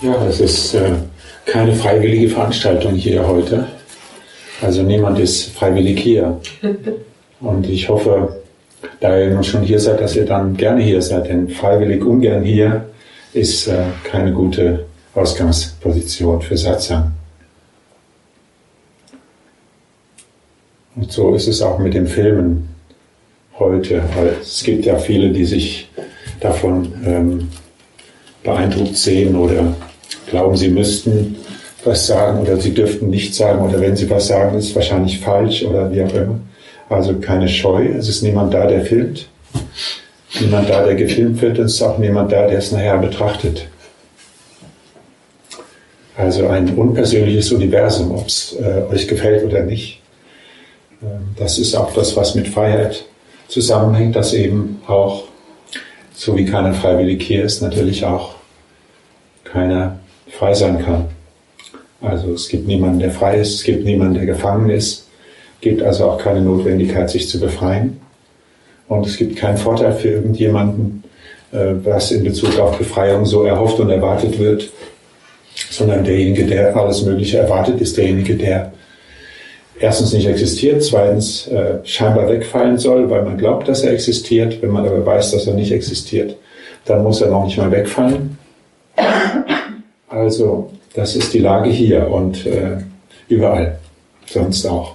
Ja, es ist keine freiwillige Veranstaltung hier heute. Also niemand ist freiwillig hier. Und ich hoffe, da ihr nun schon hier seid, dass ihr dann gerne hier seid. Denn freiwillig ungern hier ist keine gute Ausgangsposition für Satsang. Und so ist es auch mit den Filmen heute. Weil es gibt ja viele, die sich davon beeindruckt sehen oder glauben, sie müssten was sagen oder sie dürften nichts sagen oder wenn sie was sagen, ist es wahrscheinlich falsch oder wie auch immer. Also keine Scheu, es ist niemand da, der filmt, niemand da, der gefilmt wird, es ist auch niemand da, der es nachher betrachtet. Also ein unpersönliches Universum, ob es euch gefällt oder nicht. Das ist auch das, was mit Freiheit zusammenhängt, dass eben auch, so wie keiner freiwillig hier ist, natürlich auch keiner frei sein kann. Also es gibt niemanden, der frei ist, es gibt niemanden, der gefangen ist, es gibt also auch keine Notwendigkeit, sich zu befreien. Und es gibt keinen Vorteil für irgendjemanden, was in Bezug auf Befreiung so erhofft und erwartet wird, sondern derjenige, der alles Mögliche erwartet, ist derjenige, der erstens nicht existiert, zweitens scheinbar wegfallen soll, weil man glaubt, dass er existiert. Wenn man aber weiß, dass er nicht existiert, dann muss er noch nicht mal wegfallen. Also das ist die Lage hier und überall, sonst auch.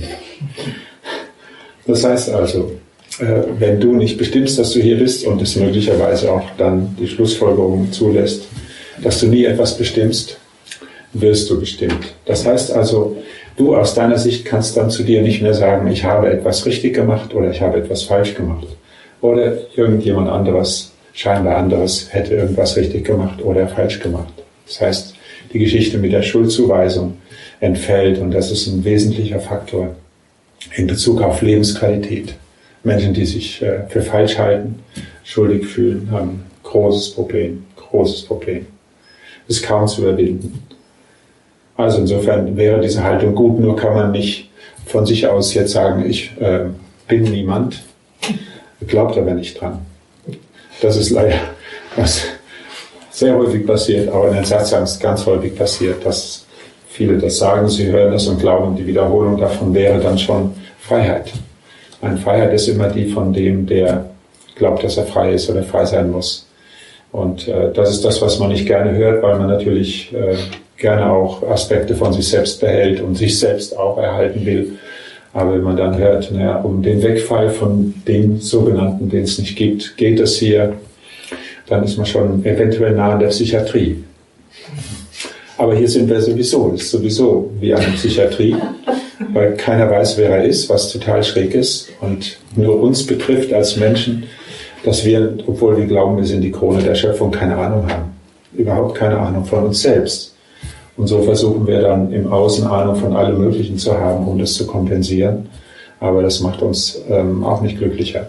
Das heißt also, wenn du nicht bestimmst, dass du hier bist und es möglicherweise auch dann die Schlussfolgerung zulässt, dass du nie etwas bestimmst, wirst du bestimmt. Das heißt also, du aus deiner Sicht kannst dann zu dir nicht mehr sagen, ich habe etwas richtig gemacht oder ich habe etwas falsch gemacht. Oder irgendjemand anderes, scheinbar anderes, hätte irgendwas richtig gemacht oder falsch gemacht. Das heißt, die Geschichte mit der Schuldzuweisung entfällt und das ist ein wesentlicher Faktor in Bezug auf Lebensqualität. Menschen, die sich für falsch halten, schuldig fühlen, haben ein großes Problem, großes Problem. Ist kaum zu überwinden. Also insofern wäre diese Haltung gut, nur kann man nicht von sich aus jetzt sagen, ich bin niemand, glaubt aber nicht dran. Das ist leider was sehr häufig passiert, auch in den Satsangs ganz häufig passiert, dass viele das sagen, sie hören das und glauben, die Wiederholung davon wäre dann schon Freiheit. Eine Freiheit ist immer die von dem, der glaubt, dass er frei ist oder frei sein muss. Und das ist das, was man nicht gerne hört, weil man natürlich gerne auch Aspekte von sich selbst behält und sich selbst auch erhalten will. Aber wenn man dann hört, naja, um den Wegfall von dem sogenannten, den es nicht gibt, geht es hier, dann ist man schon eventuell nah an der Psychiatrie. Aber hier sind wir sowieso, das ist sowieso wie eine Psychiatrie, weil keiner weiß, wer er ist, was total schräg ist und nur uns betrifft als Menschen, dass wir, obwohl wir glauben, wir sind die Krone der Schöpfung, keine Ahnung haben. Überhaupt keine Ahnung von uns selbst. Und so versuchen wir dann im Außen Ahnung von allem Möglichen zu haben, um das zu kompensieren. Aber das macht uns auch nicht glücklicher.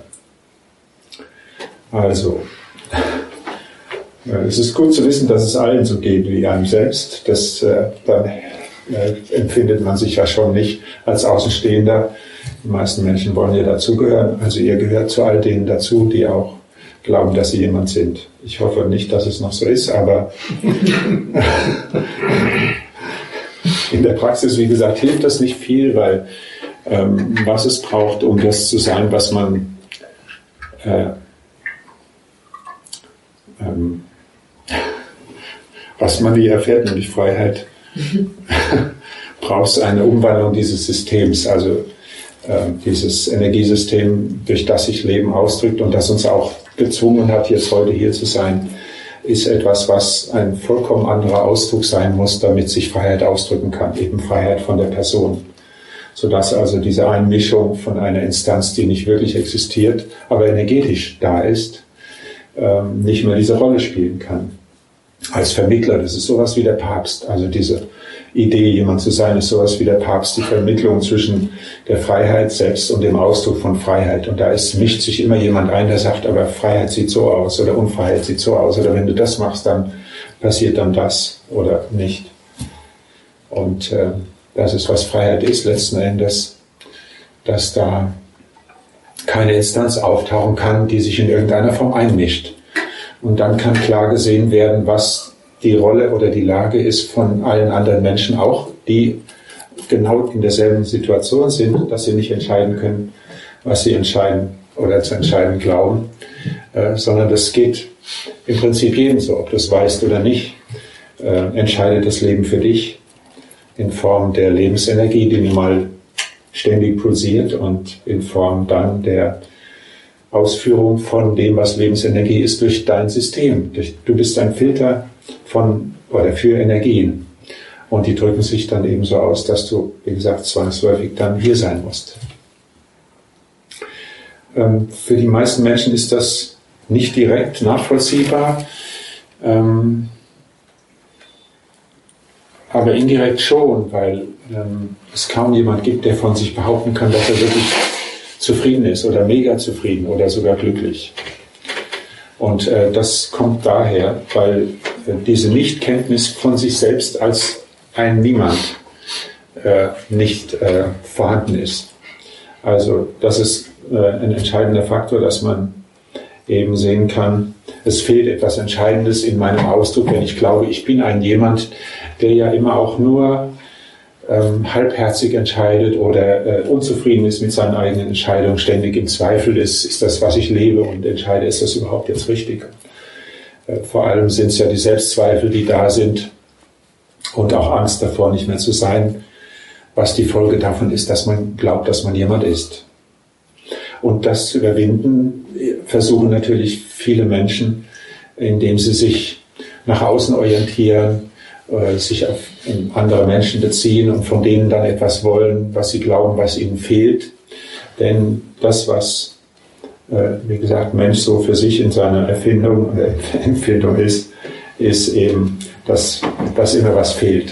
Also, es ist gut zu wissen, dass es allen so geht wie einem selbst. Dann empfindet man sich ja schon nicht als Außenstehender. Die meisten Menschen wollen ja dazugehören. Also ihr gehört zu all denen dazu, die auch glauben, dass sie jemand sind. Ich hoffe nicht, dass es noch so ist, aber in der Praxis, wie gesagt, hilft das nicht viel, weil was es braucht, um das zu sein, was man nie erfährt, nämlich Freiheit, braucht es eine Umwandlung dieses Systems, also dieses Energiesystem, durch das sich Leben ausdrückt und das uns auch gezwungen hat, jetzt heute hier zu sein, ist etwas, was ein vollkommen anderer Ausdruck sein muss, damit sich Freiheit ausdrücken kann, eben Freiheit von der Person. Sodass also diese Einmischung von einer Instanz, die nicht wirklich existiert, aber energetisch da ist, nicht mehr diese Rolle spielen kann. Als Vermittler, das ist sowas wie der Papst, also diese Idee, jemand zu sein, ist sowas wie der Papst, die Vermittlung zwischen der Freiheit selbst und dem Ausdruck von Freiheit. Und da mischt sich immer jemand ein, der sagt, aber Freiheit sieht so aus oder Unfreiheit sieht so aus oder wenn du das machst, dann passiert dann das oder nicht. Und das ist, was Freiheit ist letzten Endes, dass da keine Instanz auftauchen kann, die sich in irgendeiner Form einmischt. Und dann kann klar gesehen werden, was die Rolle oder die Lage ist von allen anderen Menschen auch, die genau in derselben Situation sind, dass sie nicht entscheiden können, was sie entscheiden oder zu entscheiden glauben, sondern das geht im Prinzip jedem so, ob du es weißt oder nicht, entscheidet das Leben für dich in Form der Lebensenergie, die nun mal ständig pulsiert, und in Form dann der Ausführung von dem, was Lebensenergie ist, durch dein System. Du bist ein Filter von oder für Energien. Und die drücken sich dann eben so aus, dass du, wie gesagt, zwangsläufig dann hier sein musst. Für die meisten Menschen ist das nicht direkt nachvollziehbar, aber indirekt schon, weil es kaum jemand gibt, der von sich behaupten kann, dass er wirklich zufrieden ist oder mega zufrieden oder sogar glücklich. Und das kommt daher, weil diese Nichtkenntnis von sich selbst als ein Niemand nicht vorhanden ist. Also das ist ein entscheidender Faktor, dass man eben sehen kann, es fehlt etwas Entscheidendes in meinem Ausdruck, wenn ich glaube, ich bin ein jemand, der ja immer auch nur halbherzig entscheidet oder unzufrieden ist mit seinen eigenen Entscheidungen, ständig im Zweifel ist das, was ich lebe und entscheide, ist das überhaupt jetzt richtig? Vor allem sind es ja die Selbstzweifel, die da sind, und auch Angst davor, nicht mehr zu sein, was die Folge davon ist, dass man glaubt, dass man jemand ist. Und das zu überwinden, versuchen natürlich viele Menschen, indem sie sich nach außen orientieren, sich auf andere Menschen beziehen und von denen dann etwas wollen, was sie glauben, was ihnen fehlt. Denn das, was, wie gesagt, Mensch so für sich in seiner Erfindung oder Empfindung ist eben, dass immer was fehlt.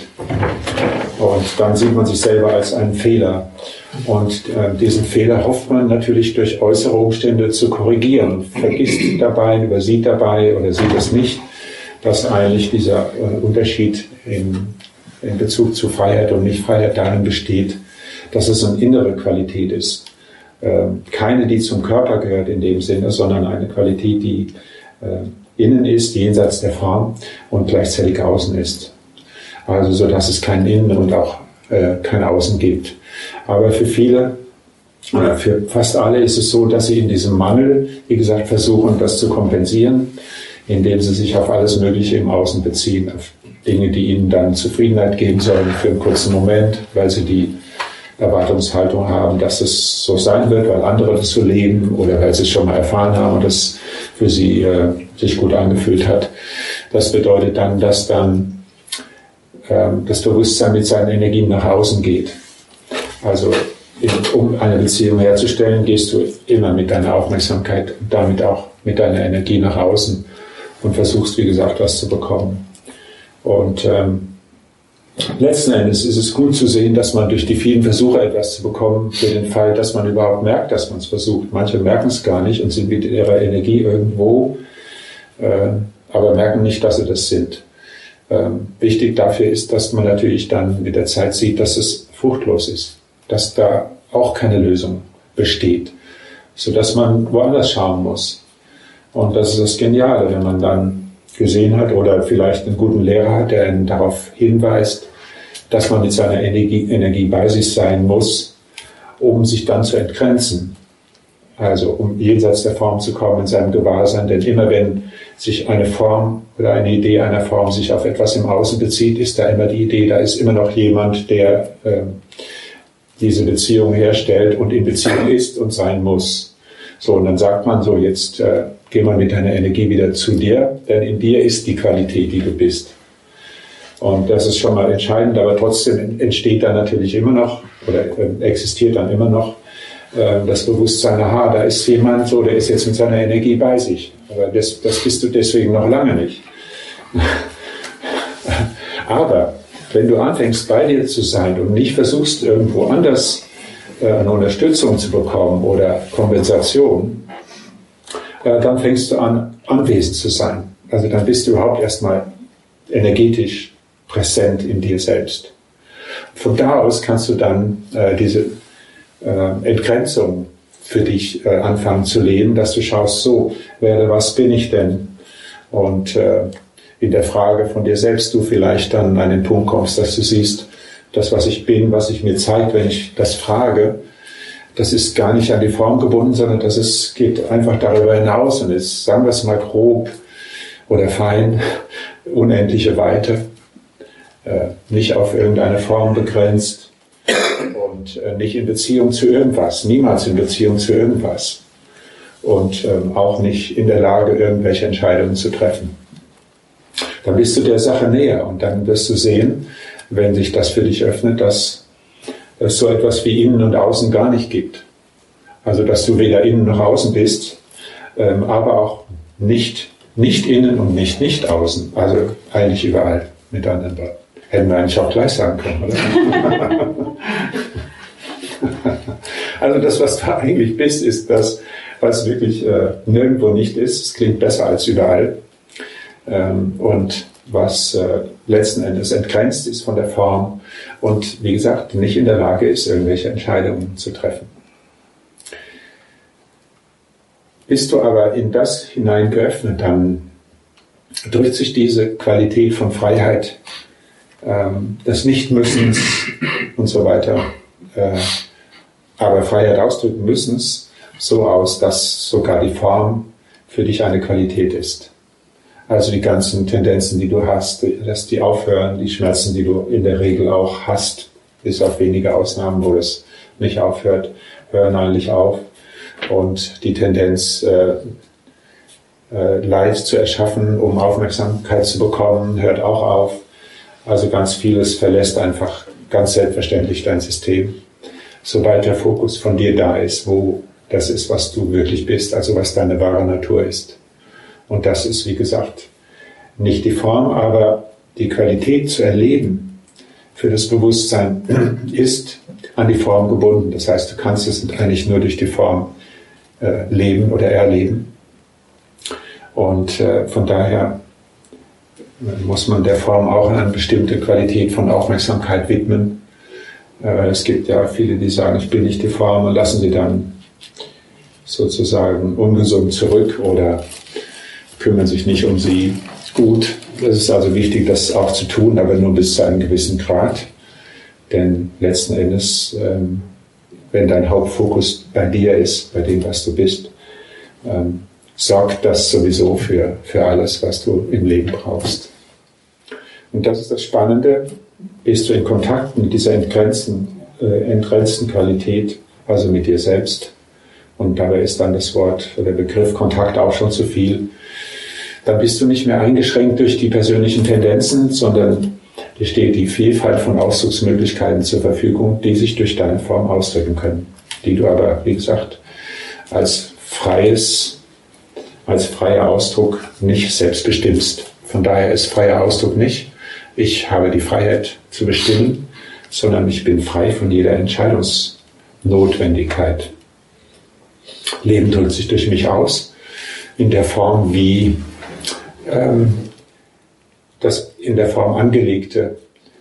Und dann sieht man sich selber als einen Fehler. Und diesen Fehler hofft man natürlich durch äußere Umstände zu korrigieren. Vergisst dabei, übersieht dabei oder sieht es nicht, dass eigentlich dieser Unterschied in Bezug zu Freiheit und Nicht-Freiheit darin besteht, dass es eine innere Qualität ist. Keine, die zum Körper gehört in dem Sinne, sondern eine Qualität, die innen ist, jenseits der Form, und gleichzeitig außen ist. Also so, dass es kein Innen und auch kein Außen gibt. Aber für viele, oder für fast alle ist es so, dass sie in diesem Mangel, wie gesagt, versuchen, das zu kompensieren, indem sie sich auf alles Mögliche im Außen beziehen, auf Dinge, die ihnen dann Zufriedenheit geben sollen für einen kurzen Moment, weil sie die Erwartungshaltung haben, dass es so sein wird, weil andere das so leben oder weil sie es schon mal erfahren haben und das für sie sich gut angefühlt hat. Das bedeutet dann, dass dann das Bewusstsein mit seinen Energien nach außen geht. Also um eine Beziehung herzustellen, gehst du immer mit deiner Aufmerksamkeit und damit auch mit deiner Energie nach außen und versuchst, wie gesagt, was zu bekommen. Und letzten Endes ist es gut zu sehen, dass man durch die vielen Versuche etwas zu bekommen, für den Fall, dass man überhaupt merkt, dass man es versucht. Manche merken es gar nicht und sind mit ihrer Energie irgendwo, aber merken nicht, dass sie das sind. Wichtig dafür ist, dass man natürlich dann mit der Zeit sieht, dass es fruchtlos ist, dass da auch keine Lösung besteht, sodass man woanders schauen muss. Und das ist das Geniale, wenn man dann gesehen hat oder vielleicht einen guten Lehrer hat, der einen darauf hinweist, dass man mit seiner Energie bei sich sein muss, um sich dann zu entgrenzen. Also um jenseits der Form zu kommen in seinem Gewahrsein. Denn immer wenn sich eine Form oder eine Idee einer Form sich auf etwas im Außen bezieht, ist da immer die Idee, da ist immer noch jemand, der diese Beziehung herstellt und in Beziehung ist und sein muss. So, und dann sagt man so, jetzt geh mal mit deiner Energie wieder zu dir, denn in dir ist die Qualität, die du bist. Und das ist schon mal entscheidend, aber trotzdem entsteht dann natürlich immer noch oder existiert dann immer noch das Bewusstsein, aha, da ist jemand so, der ist jetzt mit seiner Energie bei sich. Aber das bist du deswegen noch lange nicht. Aber wenn du anfängst, bei dir zu sein und nicht versuchst, irgendwo anders eine Unterstützung zu bekommen oder Kompensation, dann fängst du an, anwesend zu sein. Also dann bist du überhaupt erstmal energetisch präsent in dir selbst. Von da aus kannst du dann diese Entgrenzung für dich anfangen zu leben, dass du schaust, so, wer oder was bin ich denn? Und in der Frage von dir selbst du vielleicht dann an den Punkt kommst, dass du siehst, das, was ich bin, was sich mir zeigt, wenn ich das frage, das ist gar nicht an die Form gebunden, sondern geht einfach darüber hinaus und ist, sagen wir es mal grob oder fein, unendliche Weite, nicht auf irgendeine Form begrenzt und nicht in Beziehung zu irgendwas, niemals in Beziehung zu irgendwas und auch nicht in der Lage, irgendwelche Entscheidungen zu treffen. Dann bist du der Sache näher und dann wirst du sehen, wenn sich das für dich öffnet, dass es so etwas wie Innen und Außen gar nicht gibt. Also dass du weder innen noch außen bist, aber auch nicht innen und nicht außen. Also eigentlich überall, mit anderen Worten. Hätten wir eigentlich auch gleich sagen können, oder? Also das, was du eigentlich bist, ist das, was wirklich nirgendwo nicht ist. Es klingt besser als überall. Und was letzten Endes entgrenzt ist von der Form und, wie gesagt, nicht in der Lage ist, irgendwelche Entscheidungen zu treffen. Bist du aber in das hinein geöffnet, dann drückt sich diese Qualität von Freiheit, des Nichtmüssens und so weiter, aber Freiheit ausdrücken müssens, so aus, dass sogar die Form für dich eine Qualität ist. Also die ganzen Tendenzen, die du hast, dass die aufhören, die Schmerzen, die du in der Regel auch hast, bis auf wenige Ausnahmen, wo es nicht aufhört, hören eigentlich auf. Und die Tendenz, Leid zu erschaffen, um Aufmerksamkeit zu bekommen, hört auch auf. Also ganz vieles verlässt einfach ganz selbstverständlich dein System. Sobald der Fokus von dir da ist, wo das ist, was du wirklich bist, also was deine wahre Natur ist. Und das ist, wie gesagt, nicht die Form, aber die Qualität zu erleben für das Bewusstsein ist an die Form gebunden. Das heißt, du kannst es eigentlich nur durch die Form leben oder erleben. Und von daher muss man der Form auch eine bestimmte Qualität von Aufmerksamkeit widmen. Es gibt ja viele, die sagen, ich bin nicht die Form und lassen sie dann sozusagen ungesund zurück oder kümmern sich nicht um sie. Gut, es ist also wichtig, das auch zu tun, aber nur bis zu einem gewissen Grad. Denn letzten Endes, wenn dein Hauptfokus bei dir ist, bei dem, was du bist, sorgt das sowieso für alles, was du im Leben brauchst. Und das ist das Spannende, bist du in Kontakt mit dieser entgrenzten Qualität, also mit dir selbst. Und dabei ist dann das Wort oder der Begriff Kontakt auch schon zu viel. Dann bist du nicht mehr eingeschränkt durch die persönlichen Tendenzen, sondern dir steht die Vielfalt von Ausdrucksmöglichkeiten zur Verfügung, die sich durch deine Form ausdrücken können, die du aber, wie gesagt, als freier Ausdruck nicht selbst bestimmst. Von daher ist freier Ausdruck nicht, ich habe die Freiheit zu bestimmen, sondern ich bin frei von jeder Entscheidungsnotwendigkeit. Leben drückt sich durch mich aus, in der Form wie das in der Form angelegte,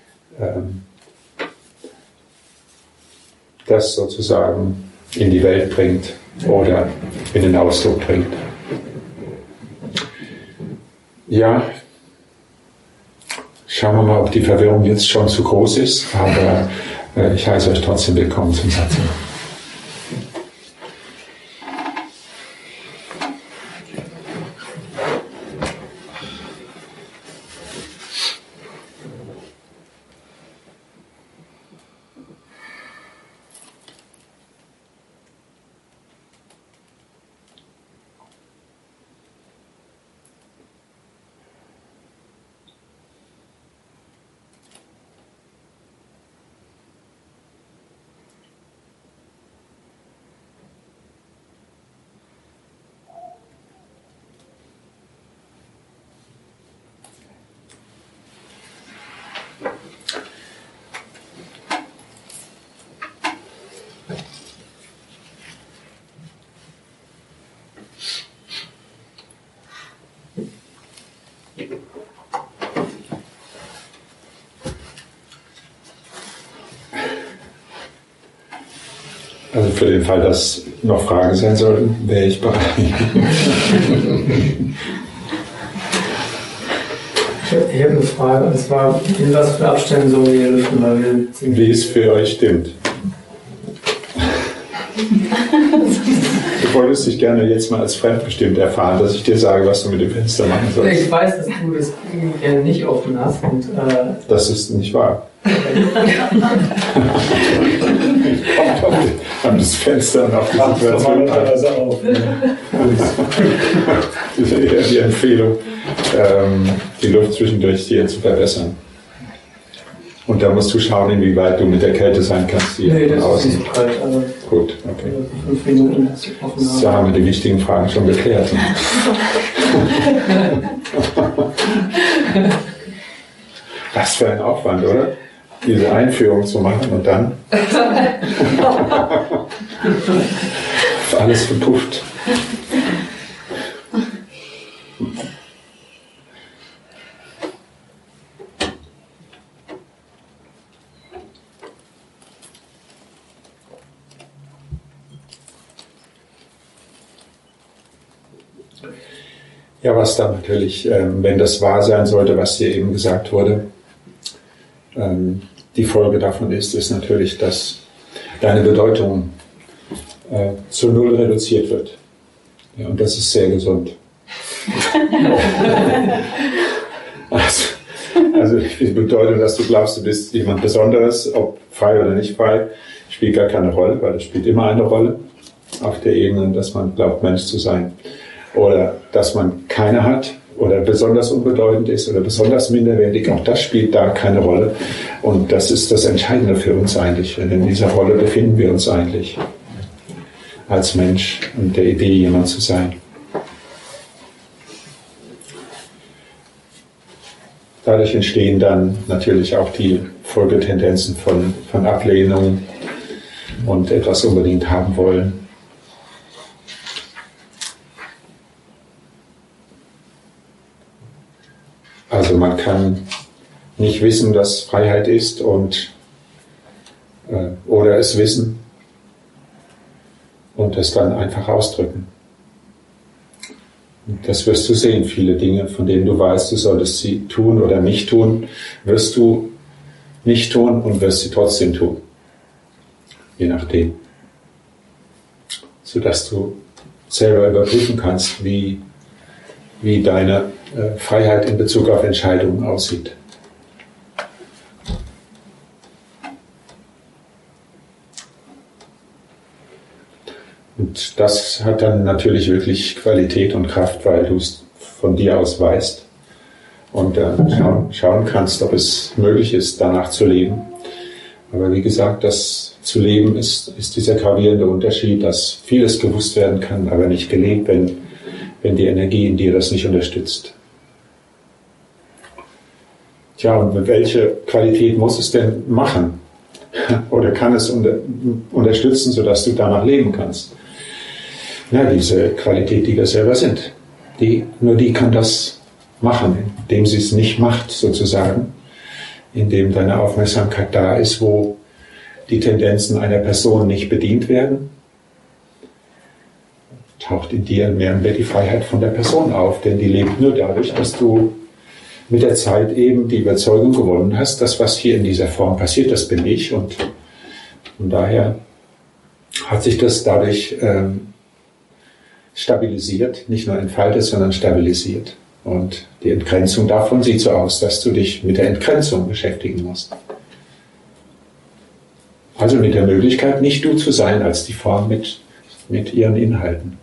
das sozusagen in die Welt bringt oder in den Ausdruck bringt. Ja, schauen wir mal, ob die Verwirrung jetzt schon zu groß ist, aber ich heiße euch trotzdem willkommen zum Satz. Also für den Fall, dass noch Fragen sein sollten, wäre ich bereit. Ich habe eine Frage, und zwar, in was für Abständen sollen wir hier lüften? Wie es für euch stimmt. Du wolltest dich gerne jetzt mal als fremdbestimmt erfahren, dass ich dir sage, was du mit dem Fenster machen sollst. Ich weiß, dass du das gerne nicht offen hast. Und, das ist nicht wahr. Ich habe das Fenster und auf die Situation auf. Das ist eher die Empfehlung, die Luft zwischendurch hier zu verbessern. Und da musst du schauen, inwieweit du mit der Kälte sein kannst. Nee, das außen. Ist nicht so kalt. Also gut, okay. 5 Minuten offen haben. So haben wir die wichtigen Fragen schon geklärt. Was für ein Aufwand, oder? Diese Einführung zu machen und dann alles verpufft. Ja, was dann natürlich, wenn das wahr sein sollte, was hier eben gesagt wurde, die Folge davon ist natürlich, dass deine Bedeutung zu null reduziert wird. Ja, und das ist sehr gesund. Also die Bedeutung, dass du glaubst, du bist jemand Besonderes, ob frei oder nicht frei, spielt gar keine Rolle, weil es spielt immer eine Rolle auf der Ebene, dass man glaubt, Mensch zu sein. Oder dass man keine hat oder besonders unbedeutend ist oder besonders minderwertig, auch das spielt da keine Rolle. Und das ist das Entscheidende für uns eigentlich. Und in dieser Rolle befinden wir uns eigentlich als Mensch und der Idee, jemand zu sein. Dadurch entstehen dann natürlich auch die Folgetendenzen von Ablehnung und etwas unbedingt haben wollen. Also man kann nicht wissen, was Freiheit ist oder es wissen und es dann einfach ausdrücken. Und das wirst du sehen, viele Dinge, von denen du weißt, du solltest sie tun oder nicht tun, wirst du nicht tun und wirst sie trotzdem tun. Je nachdem. Sodass du selber überprüfen kannst, wie deine Freiheit in Bezug auf Entscheidungen aussieht. Und das hat dann natürlich wirklich Qualität und Kraft, weil du es von dir aus weißt und schauen kannst, ob es möglich ist, danach zu leben. Aber wie gesagt, das zu leben ist dieser gravierende Unterschied, dass vieles gewusst werden kann, aber nicht gelebt, wenn die Energie in dir das nicht unterstützt. Tja, und welche Qualität muss es denn machen? Oder kann es unterstützen, sodass du danach leben kannst? Na, diese Qualität, die wir selber sind. Nur die kann das machen, indem sie es nicht macht, sozusagen. Indem deine Aufmerksamkeit da ist, wo die Tendenzen einer Person nicht bedient werden. Taucht in dir mehr und mehr die Freiheit von der Person auf, denn die lebt nur dadurch, dass du mit der Zeit eben die Überzeugung gewonnen hast, dass was hier in dieser Form passiert, das bin ich, und von daher hat sich das dadurch stabilisiert, nicht nur entfaltet, sondern stabilisiert. Und die Entgrenzung davon sieht so aus, dass du dich mit der Entgrenzung beschäftigen musst. Also mit der Möglichkeit, nicht du zu sein als die Form mit ihren Inhalten.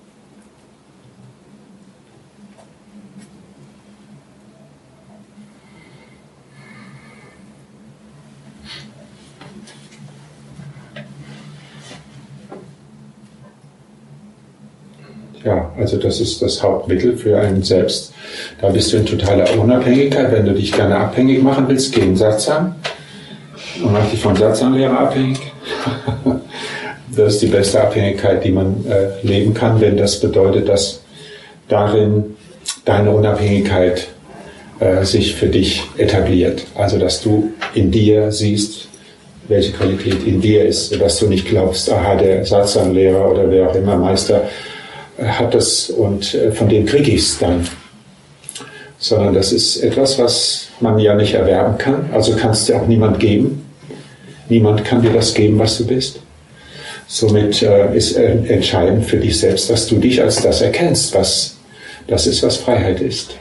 Ja, also das ist das Hauptmittel für einen selbst. Da bist du in totaler Unabhängigkeit. Wenn du dich gerne abhängig machen willst, geh in Satsang und mach dich vom Satsang-Lehrer abhängig. Das ist die beste Abhängigkeit, die man leben kann, wenn das bedeutet, dass darin deine Unabhängigkeit sich für dich etabliert. Also dass du in dir siehst, welche Qualität in dir ist, sodass du nicht glaubst, aha, der Satsang-Lehrer oder wer auch immer Meister hat das und von dem kriege ich es dann. sondern das ist etwas, was man ja nicht erwerben kann, also kannst dir auch niemand geben. Niemand kann dir das geben, was du bist. Somit ist entscheidend für dich selbst, dass du dich als das erkennst, was das ist, was Freiheit ist.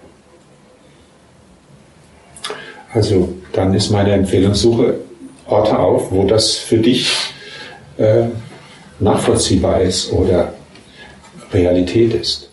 Also dann ist meine Empfehlung, suche Orte auf, wo das für dich nachvollziehbar ist oder Realität ist.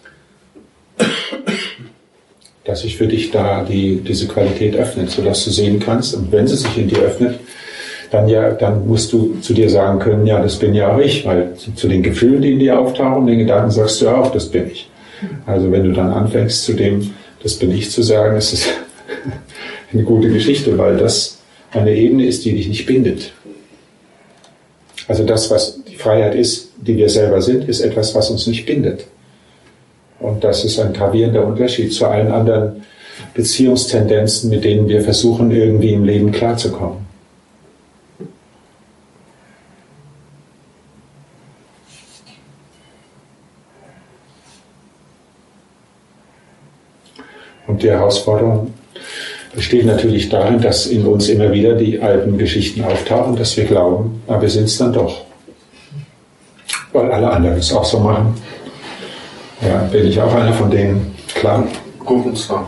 Dass sich für dich da diese Qualität öffnet, sodass du sehen kannst, und wenn sie sich in dir öffnet, dann musst du zu dir sagen können, ja, das bin ja auch ich, weil zu den Gefühlen, die in dir auftauchen, den Gedanken sagst du ja auch, das bin ich. Also wenn du dann anfängst, zu dem, das bin ich zu sagen, ist es eine gute Geschichte, weil das eine Ebene ist, die dich nicht bindet. Also das, was die Freiheit ist, die wir selber sind, ist etwas, was uns nicht bindet. Und das ist ein gravierender Unterschied zu allen anderen Beziehungstendenzen, mit denen wir versuchen, irgendwie im Leben klarzukommen. Und die Herausforderung besteht natürlich darin, dass in uns immer wieder die alten Geschichten auftauchen, dass wir glauben, aber wir sind es dann doch. Weil alle anderen es auch so machen. Ja, bin ich auch einer von denen. Klar. Gruppenzwang.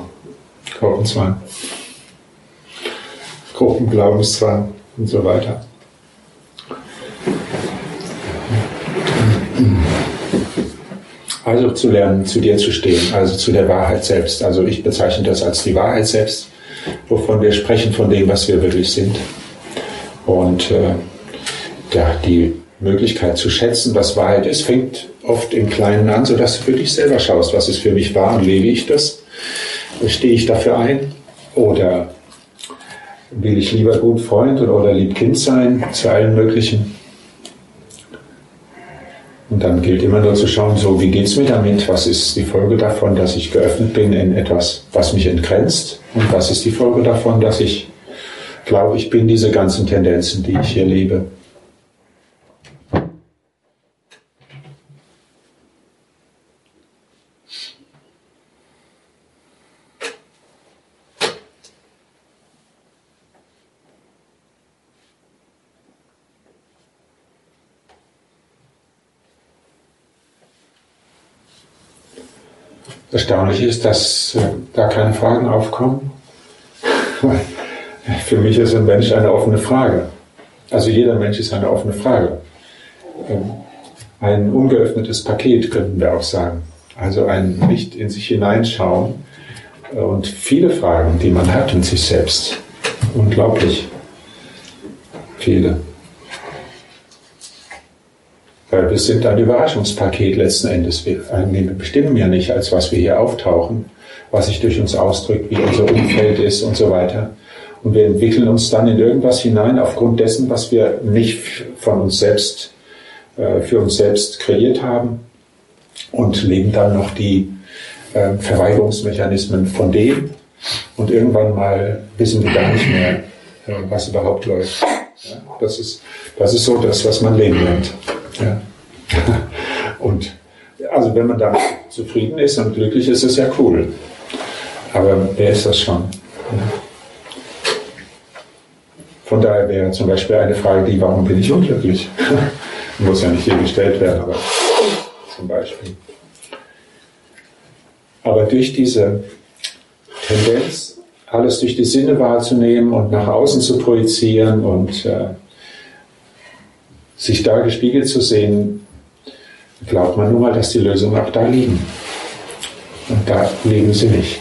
Gruppenglaubenszwang und so weiter. Also zu lernen, zu dir zu stehen, also zu der Wahrheit selbst. Also ich bezeichne das als die Wahrheit selbst, wovon wir sprechen, von dem, was wir wirklich sind. Und die Möglichkeit zu schätzen, was Wahrheit ist, fängt oft im Kleinen an, sodass du für dich selber schaust, was ist für mich wahr und lebe ich das? Stehe ich dafür ein? Oder will ich lieber gut Freund oder lieb Kind sein zu allen möglichen? Und dann gilt immer nur zu schauen, so wie geht es mir damit? Was ist die Folge davon, dass ich geöffnet bin in etwas, was mich entgrenzt? Und was ist die Folge davon, dass ich glaube, ich bin diese ganzen Tendenzen, die ich hier lebe? Erstaunlich ist, dass da keine Fragen aufkommen. Für mich ist ein Mensch eine offene Frage. Also jeder Mensch ist eine offene Frage. Ein ungeöffnetes Paket, könnten wir auch sagen. Also ein nicht in sich hineinschauen und viele Fragen, die man hat in sich selbst. Unglaublich viele. Weil wir sind ein Überraschungspaket letzten Endes. Wir bestimmen ja nicht, als was wir hier auftauchen, was sich durch uns ausdrückt, wie unser Umfeld ist und so weiter. Und wir entwickeln uns dann in irgendwas hinein aufgrund dessen, was wir nicht von uns selbst, für uns selbst kreiert haben und leben dann noch die Verweigerungsmechanismen von dem. Und irgendwann mal wissen wir gar nicht mehr, was überhaupt läuft. Ja, das ist so das, was man Leben nennt. Ja. Und also wenn man damit zufrieden ist und glücklich ist, ist es ja cool. Aber wer ist das schon? Ja. Von daher wäre zum Beispiel eine Frage, warum bin ich unglücklich? Muss ja nicht hier gestellt werden, aber zum Beispiel. Aber durch diese Tendenz, alles durch die Sinne wahrzunehmen und nach außen zu projizieren und sich da gespiegelt zu sehen, glaubt man nun mal, dass die Lösungen auch da liegen. Und da liegen sie nicht.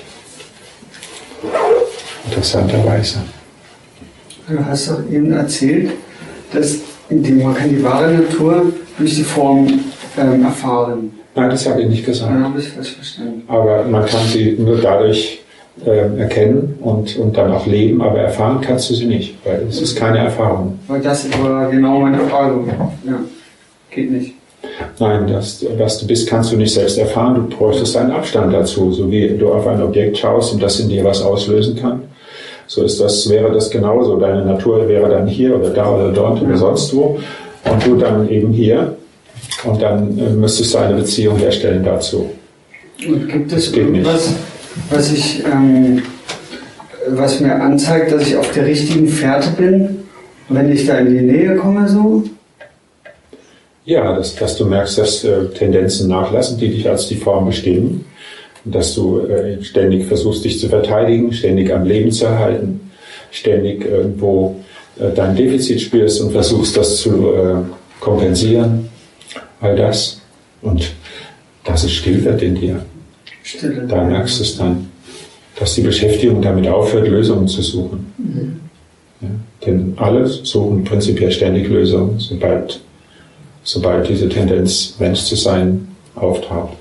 Interessanterweise. Du hast doch eben erzählt, dass man kann die wahre Natur durch die Form erfahren. Nein, das habe ich nicht gesagt. Dann habe ich falsch verstanden. Aber man kann sie nur dadurch erkennen und dann auch leben, aber erfahren kannst du sie nicht, weil es ist keine Erfahrung. Weil das war genau meine Frage. Ja, geht nicht. Nein, was du bist, kannst du nicht selbst erfahren. Du bräuchtest einen Abstand dazu, so wie du auf ein Objekt schaust und das in dir was auslösen kann. So wäre das genauso. Deine Natur wäre dann hier oder da oder dort oder sonst wo und du dann eben hier und dann müsstest du eine Beziehung herstellen dazu. Und gibt es irgendwas, was mir anzeigt, dass ich auf der richtigen Fährte bin, wenn ich da in die Nähe komme, so? Ja, dass du merkst, dass Tendenzen nachlassen, die dich als die Form bestimmen. Und dass du ständig versuchst, dich zu verteidigen, ständig am Leben zu erhalten, ständig irgendwo dein Defizit spürst und versuchst, das zu kompensieren. All das. Und dass es still wird in dir. Stille. Da merkst du es dann, dass die Beschäftigung damit aufhört, Lösungen zu suchen. Mhm. Ja, denn alle suchen prinzipiell ständig Lösungen, sobald diese Tendenz, Mensch zu sein, auftaucht.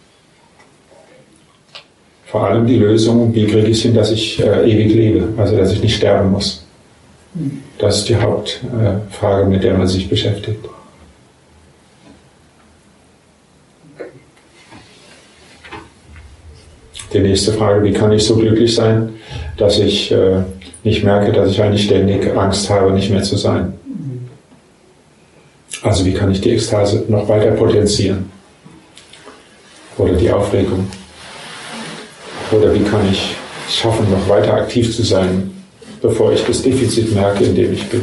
Vor allem die Lösung, wie kriege ich es hin, dass ich ewig lebe, also dass ich nicht sterben muss. Das ist die Hauptfrage, mit der man sich beschäftigt. Die nächste Frage, wie kann ich so glücklich sein, dass ich nicht merke, dass ich eigentlich ständig Angst habe, nicht mehr zu sein. Also wie kann ich die Ekstase noch weiter potenzieren? Oder die Aufregung? Oder wie kann ich es schaffen, noch weiter aktiv zu sein, bevor ich das Defizit merke, in dem ich bin?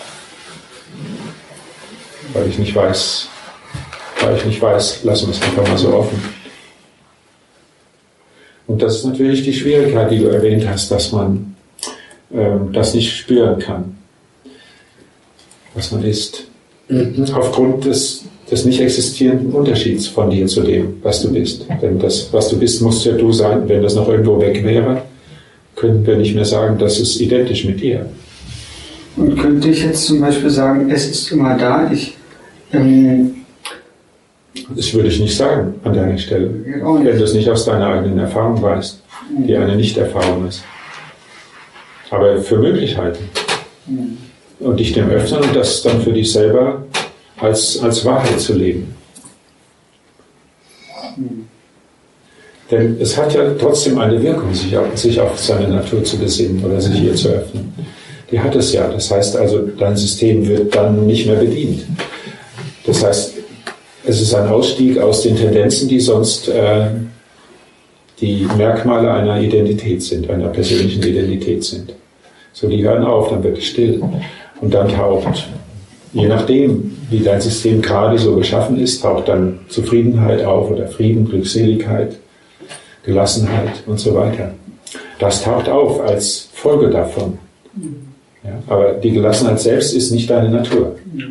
Weil ich nicht weiß, lassen wir es einfach mal so offen. Und das ist natürlich die Schwierigkeit, die du erwähnt hast, dass man das nicht spüren kann, was man ist. Aufgrund des nicht existierenden Unterschieds von dir zu dem, was du bist. Denn das, was du bist, musst ja du sein. Wenn das noch irgendwo weg wäre, könnten wir nicht mehr sagen, das ist identisch mit dir. Und könnte ich jetzt zum Beispiel sagen, es ist immer da, Das würde ich nicht sagen an deiner Stelle, wenn du es nicht aus deiner eigenen Erfahrung weißt, die eine Nichterfahrung ist. Aber für Möglichkeiten. Und dich dem öffnen und das dann für dich selber als Wahrheit zu leben. Denn es hat ja trotzdem eine Wirkung, sich auf seine Natur zu besinnen oder sich ihr zu öffnen. Die hat es ja. Das heißt also, dein System wird dann nicht mehr bedient. Das heißt, es ist ein Ausstieg aus den Tendenzen, die sonst die Merkmale einer Identität sind, einer persönlichen Identität sind. So, die hören auf, dann wird es still. Und dann taucht, je nachdem, wie dein System gerade so geschaffen ist, taucht dann Zufriedenheit auf oder Frieden, Glückseligkeit, Gelassenheit und so weiter. Das taucht auf als Folge davon. Ja, aber die Gelassenheit selbst ist nicht deine Natur.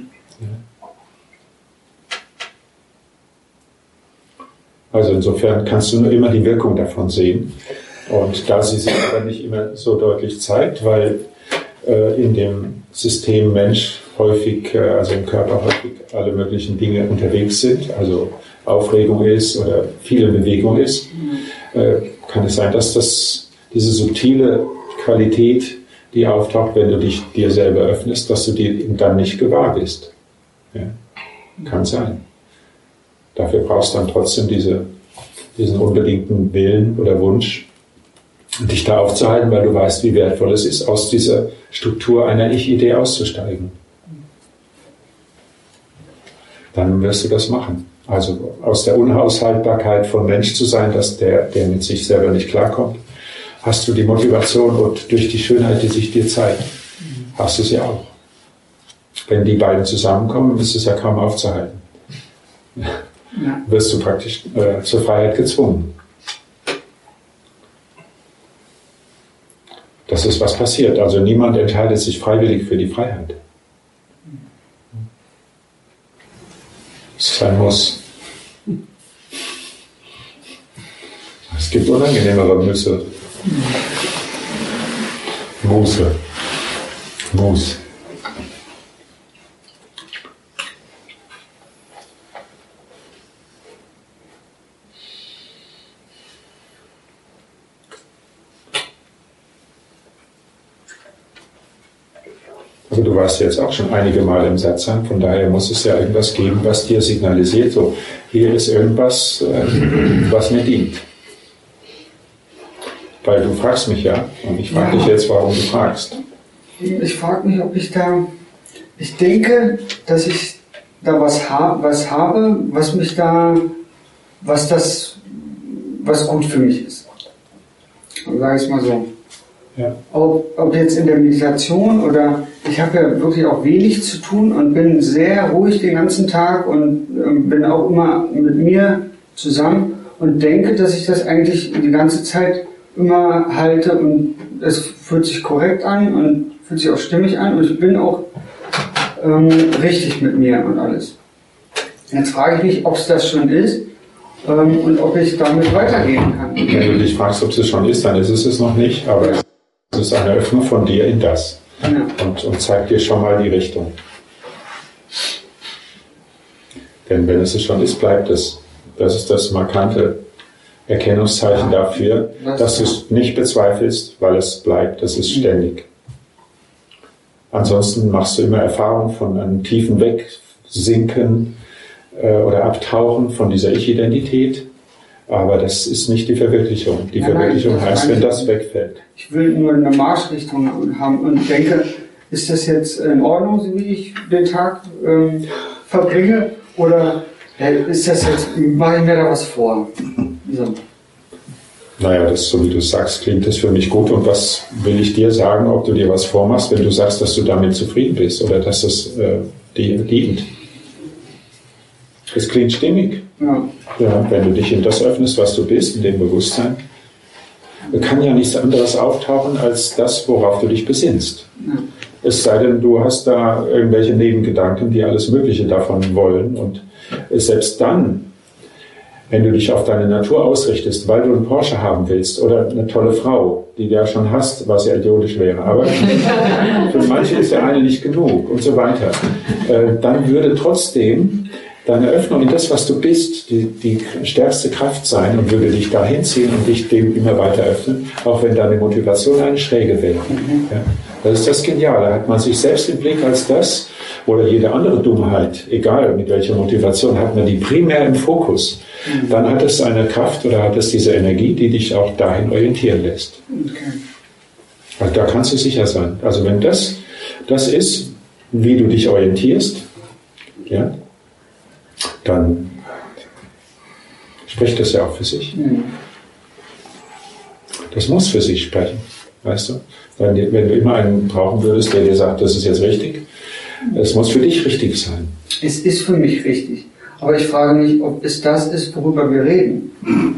Also insofern kannst du nur immer die Wirkung davon sehen. Und da sie sich aber nicht immer so deutlich zeigt, weil in dem System Mensch häufig, also im Körper häufig alle möglichen Dinge unterwegs sind, also Aufregung ist oder viele Bewegung ist, kann es sein, dass diese subtile Qualität, die auftaucht, wenn du dich dir selber öffnest, dass du dir dann nicht gewahr bist. Ja, kann sein. Dafür brauchst du dann trotzdem diesen unbedingten Willen oder Wunsch, dich da aufzuhalten, weil du weißt, wie wertvoll es ist, aus dieser Struktur einer Ich-Idee auszusteigen. Dann wirst du das machen. Also aus der Unaushaltbarkeit von Mensch zu sein, dass der mit sich selber nicht klarkommt, hast du die Motivation und durch die Schönheit, die sich dir zeigt, hast du sie auch. Wenn die beiden zusammenkommen, ist es ja kaum aufzuhalten. Ja. Wirst du praktisch zur Freiheit gezwungen. Das ist, was passiert. Also niemand entscheidet sich freiwillig für die Freiheit. Es ist ein Muss. Es gibt unangenehmere Muße. Also du warst jetzt auch schon einige Mal im Satsang, von daher muss es ja irgendwas geben, was dir signalisiert, so, hier ist irgendwas, was mir dient. Weil du fragst mich ja, und ich frage dich jetzt, warum du fragst. Ich frage mich, ob ich denke, dass ich da was habe, was gut für mich ist. sage ich es mal so. Ja. Ob jetzt in der Meditation oder ich habe ja wirklich auch wenig zu tun und bin sehr ruhig den ganzen Tag und bin auch immer mit mir zusammen und denke, dass ich das eigentlich die ganze Zeit immer halte und es fühlt sich korrekt an und fühlt sich auch stimmig an und ich bin auch richtig mit mir und alles. Jetzt frage ich mich, ob es das schon ist und ob ich damit weitergehen kann. Wenn du dich fragst, ob es schon ist, dann ist es noch nicht, aber es ist eine Öffnung von dir in das und zeigt dir schon mal die Richtung. Denn wenn es schon ist, bleibt es. Das ist das markante Erkennungszeichen dafür, dass du es nicht bezweifelst, weil es bleibt, das ist ständig. Ansonsten machst du immer Erfahrung von einem tiefen Wegsinken oder Abtauchen von dieser Ich-Identität, aber das ist nicht die Verwirklichung. Die Verwirklichung heißt, wenn das wegfällt. Ich will nur eine Marschrichtung haben und denke, ist das jetzt in Ordnung, so wie ich den Tag verbringe, oder ist das jetzt, mache ich mir da was vor? So. Naja, das, so wie du sagst, klingt das für mich gut. Und was will ich dir sagen, ob du dir was vormachst, wenn du sagst, dass du damit zufrieden bist oder dass es dir dient? Es klingt stimmig. Ja. Ja, wenn du dich in das öffnest, was du bist, in dem Bewusstsein, kann ja nichts anderes auftauchen als das, worauf du dich besinnst. Ja. Es sei denn, du hast da irgendwelche Nebengedanken, die alles Mögliche davon wollen. Und selbst dann, wenn du dich auf deine Natur ausrichtest, weil du einen Porsche haben willst oder eine tolle Frau, die du ja schon hast, was ja idiotisch wäre, aber für manche ist der eine nicht genug und so weiter, dann würde trotzdem deine Öffnung in das, was du bist, die stärkste Kraft sein und würde dich dahin ziehen und dich dem immer weiter öffnen, auch wenn deine Motivation eine schräge wäre. Ja? Das ist das Geniale. Hat man sich selbst im Blick als das oder jede andere Dummheit, egal mit welcher Motivation, hat man die primär im Fokus, dann hat es eine Kraft oder hat es diese Energie, die dich auch dahin orientieren lässt. Okay. Also da kannst du sicher sein. Also wenn das ist, wie du dich orientierst, ja, dann spricht das ja auch für sich. Das muss für sich sprechen, weißt du? Wenn du immer einen brauchen würdest, der dir sagt, das ist jetzt richtig, es muss für dich richtig sein. Es ist für mich richtig. Aber ich frage mich, ob es das ist, worüber wir reden.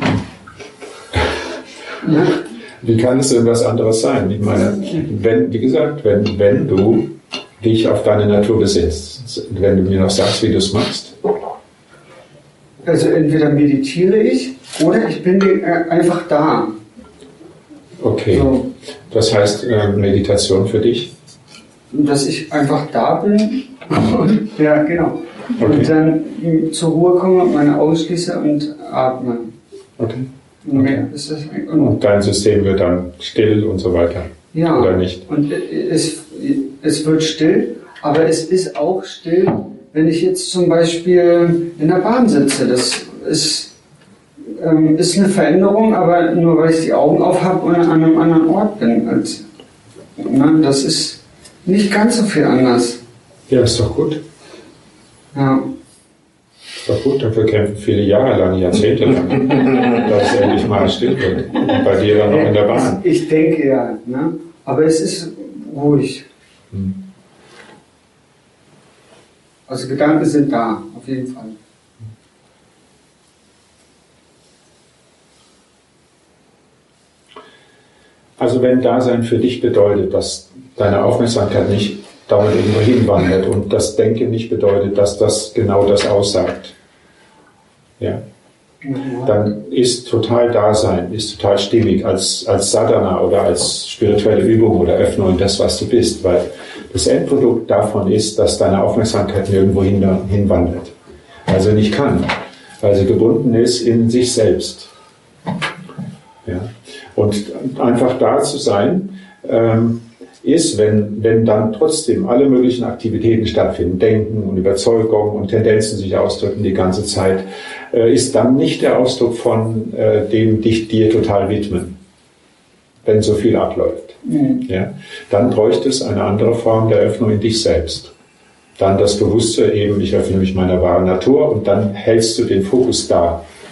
Ja? Wie kann es denn was anderes sein? Ich meine, wie gesagt, wenn du dich auf deine Natur besinnst, wenn du mir noch sagst, wie du es machst. Also entweder meditiere ich oder ich bin einfach da. Okay. So. Das heißt Meditation für dich? Dass ich einfach da bin. Ja, genau. Okay. Und dann zur Ruhe komme, meine Augen schließe und atme. Okay. Mehr ist das Und dein System wird dann still und so weiter. Ja. Oder nicht? Und es wird still, aber es ist auch still, wenn ich jetzt zum Beispiel in der Bahn sitze. Das ist eine Veränderung, aber nur weil ich die Augen auf habe und an einem anderen Ort bin. Das ist nicht ganz so viel anders. Ja, ist doch gut. Ja. Ist doch gut, dafür kämpfen viele Jahre lang, Jahrzehnte lang, dass es endlich mal still wird. Und bei dir dann noch in der Bahn. Ich denke ja, ne? Aber es ist ruhig. Also Gedanken sind da, auf jeden Fall. Also wenn Dasein für dich bedeutet, dass deine Aufmerksamkeit nicht dauernd irgendwo hinwandert und das Denken nicht bedeutet, dass das genau das aussagt, ja, dann ist total Dasein, ist total stimmig als Sadhana oder als spirituelle Übung oder Öffnung in das, was du bist, weil das Endprodukt davon ist, dass deine Aufmerksamkeit nirgendwo hinwandert. Also nicht kann, weil sie gebunden ist in sich selbst. Ja. Und einfach da zu sein, ist, wenn dann trotzdem alle möglichen Aktivitäten stattfinden, Denken und Überzeugungen und Tendenzen sich ausdrücken die ganze Zeit, ist dann nicht der Ausdruck von dem dich dir total widmen, wenn so viel abläuft. Ja? Dann bräuchte es eine andere Form der Öffnung in dich selbst. Dann das Bewusste eben, ich öffne mich meiner wahren Natur und dann hältst du den Fokus da.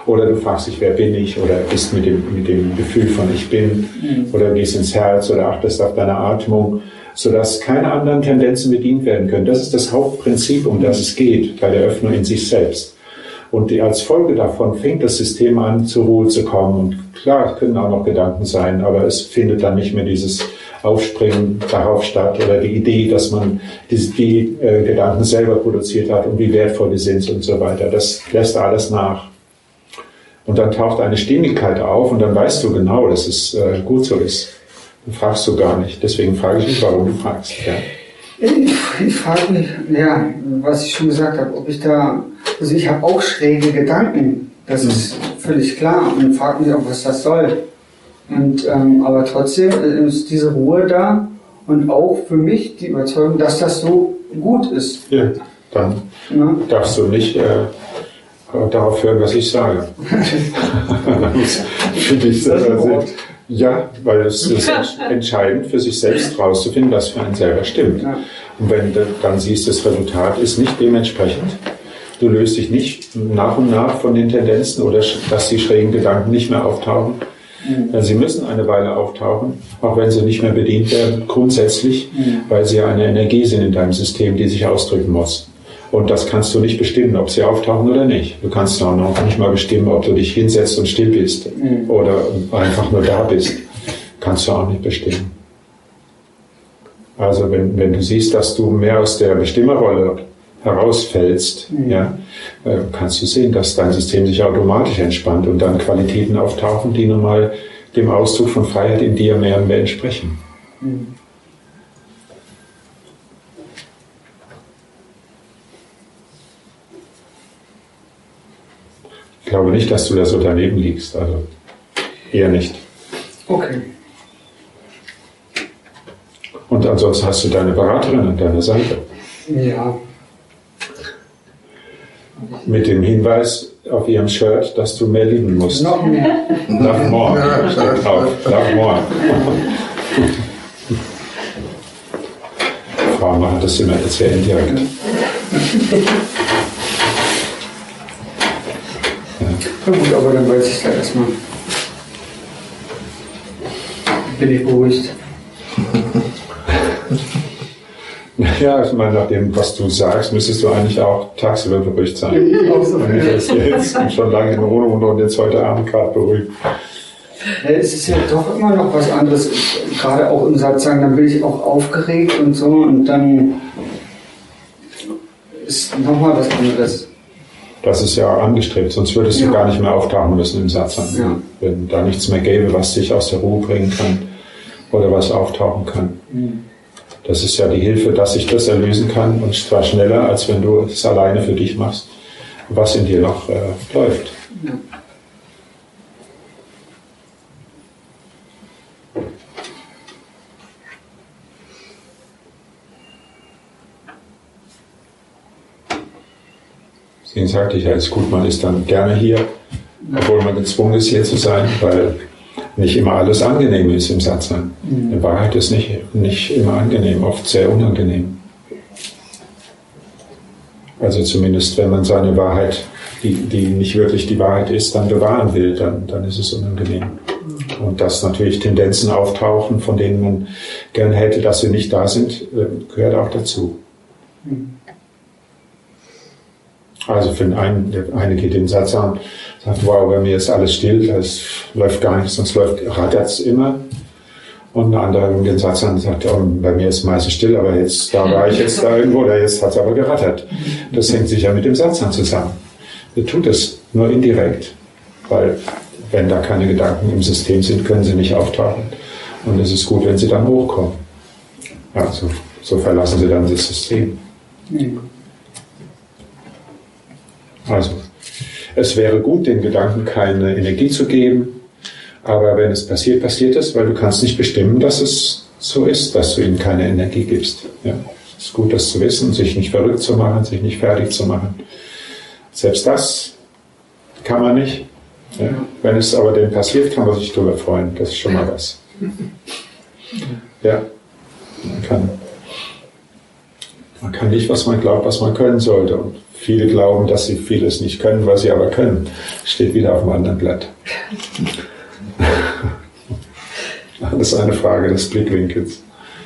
Oder du fragst dich, wer bin ich? Oder bist mit dem Gefühl von ich bin. Oder gehst ins Herz oder achtest auf deine Atmung, sodass keine anderen Tendenzen bedient werden können. Das ist das Hauptprinzip, um das es geht, bei der Öffnung in sich selbst. Und als Folge davon fängt das System an, zur Ruhe zu kommen. Und klar, es können auch noch Gedanken sein, aber es findet dann nicht mehr dieses Aufspringen darauf statt oder die Idee, dass man die Gedanken selber produziert hat und wie wertvoll die sind und so weiter. Das lässt alles nach. Und dann taucht eine Stimmigkeit auf und dann weißt du genau, dass es gut so ist. Dann fragst du gar nicht. Deswegen frage ich mich, warum du fragst. Ja. Ich frage mich, ja, was ich schon gesagt habe, ob ich da, also ich habe auch schräge Gedanken, das ist völlig klar und frage mich auch, was das soll. Und, aber trotzdem ist diese Ruhe da und auch für mich die Überzeugung, dass das so gut ist. Ja, dann darfst du nicht darauf hören, was ich sage. Für dich selber. Ja, weil es ist entscheidend für sich selbst rauszufinden, was für einen selber stimmt. Ja. Und wenn du dann siehst, das Resultat ist nicht dementsprechend, du löst dich nicht nach und nach von den Tendenzen oder dass die schrägen Gedanken nicht mehr auftauchen. Sie müssen eine Weile auftauchen, auch wenn sie nicht mehr bedient werden, grundsätzlich, weil sie eine Energie sind in deinem System, die sich ausdrücken muss. Und das kannst du nicht bestimmen, ob sie auftauchen oder nicht. Du kannst auch noch nicht mal bestimmen, ob du dich hinsetzt und still bist oder einfach nur da bist. Kannst du auch nicht bestimmen. Also wenn du siehst, dass du mehr aus der Bestimmerrolle herausfällst, kannst du sehen, dass dein System sich automatisch entspannt und dann Qualitäten auftauchen, die nun mal dem Ausdruck von Freiheit in dir mehr und mehr entsprechen. Ich glaube nicht, dass du da so daneben liegst, also eher nicht. Okay. Und ansonsten hast du deine Beraterin an deiner Seite. Ja. Mit dem Hinweis auf ihrem Shirt, dass du mehr lieben musst. Noch mehr. Love more. Steht drauf. Love more. Frauen machen das immer sehr indirekt. Na gut, aber dann weiß ich da erstmal. Bin ich beruhigt. Ja, ich meine, nach dem, was du sagst, müsstest du eigentlich auch tagsüber beruhigt sein. Auch so, und nicht erst jetzt und schon lange in Wohnung und jetzt heute Abend gerade beruhigt. Ja, es ist ja doch immer noch was anderes, gerade auch im Satz sagen, dann bin ich auch aufgeregt und so und dann ist nochmal was anderes. Das ist ja angestrebt, sonst würdest du gar nicht mehr auftauchen müssen im Satz. Ja. Wenn da nichts mehr gäbe, was dich aus der Ruhe bringen kann oder was auftauchen kann. Das ist ja die Hilfe, dass ich das erlösen kann und zwar schneller, als wenn du es alleine für dich machst, was in dir noch läuft. Ja. Deswegen sagte ich ja, ist gut, man ist dann gerne hier, obwohl man gezwungen ist, hier zu sein, weil nicht immer alles angenehm ist im Satzang. In Wahrheit ist nicht immer angenehm, oft sehr unangenehm. Also zumindest, wenn man seine Wahrheit, die nicht wirklich die Wahrheit ist, dann bewahren will, dann ist es unangenehm. Und dass natürlich Tendenzen auftauchen, von denen man gern hätte, dass sie nicht da sind, gehört auch dazu. Also für den einen, der eine geht den Satz an, sagt, wow, bei mir ist alles still, es läuft gar nichts, sonst rattert es immer. Und ein anderer den Satz an sagt, oh, bei mir ist meistens still, aber jetzt, da war ich jetzt da irgendwo, oder jetzt hat es aber gerattert. Das hängt sicher mit dem Satz an zusammen. Er tut es nur indirekt, weil wenn da keine Gedanken im System sind, können sie nicht auftauchen. Und es ist gut, wenn sie dann hochkommen. Also, so verlassen sie dann das System. Also, es wäre gut, den Gedanken keine Energie zu geben, aber wenn es passiert, passiert es, weil du kannst nicht bestimmen, dass es so ist, dass du ihnen keine Energie gibst. Ja, es ist gut, das zu wissen, sich nicht verrückt zu machen, sich nicht fertig zu machen. Selbst das kann man nicht. Ja, wenn es aber denn passiert, kann man sich darüber freuen. Das ist schon mal was. Ja, man kann nicht, was man glaubt, was man können sollte. Und Viele glauben, dass sie vieles nicht können, was sie aber können. Steht wieder auf dem anderen Blatt. Das ist eine Frage des Blickwinkels.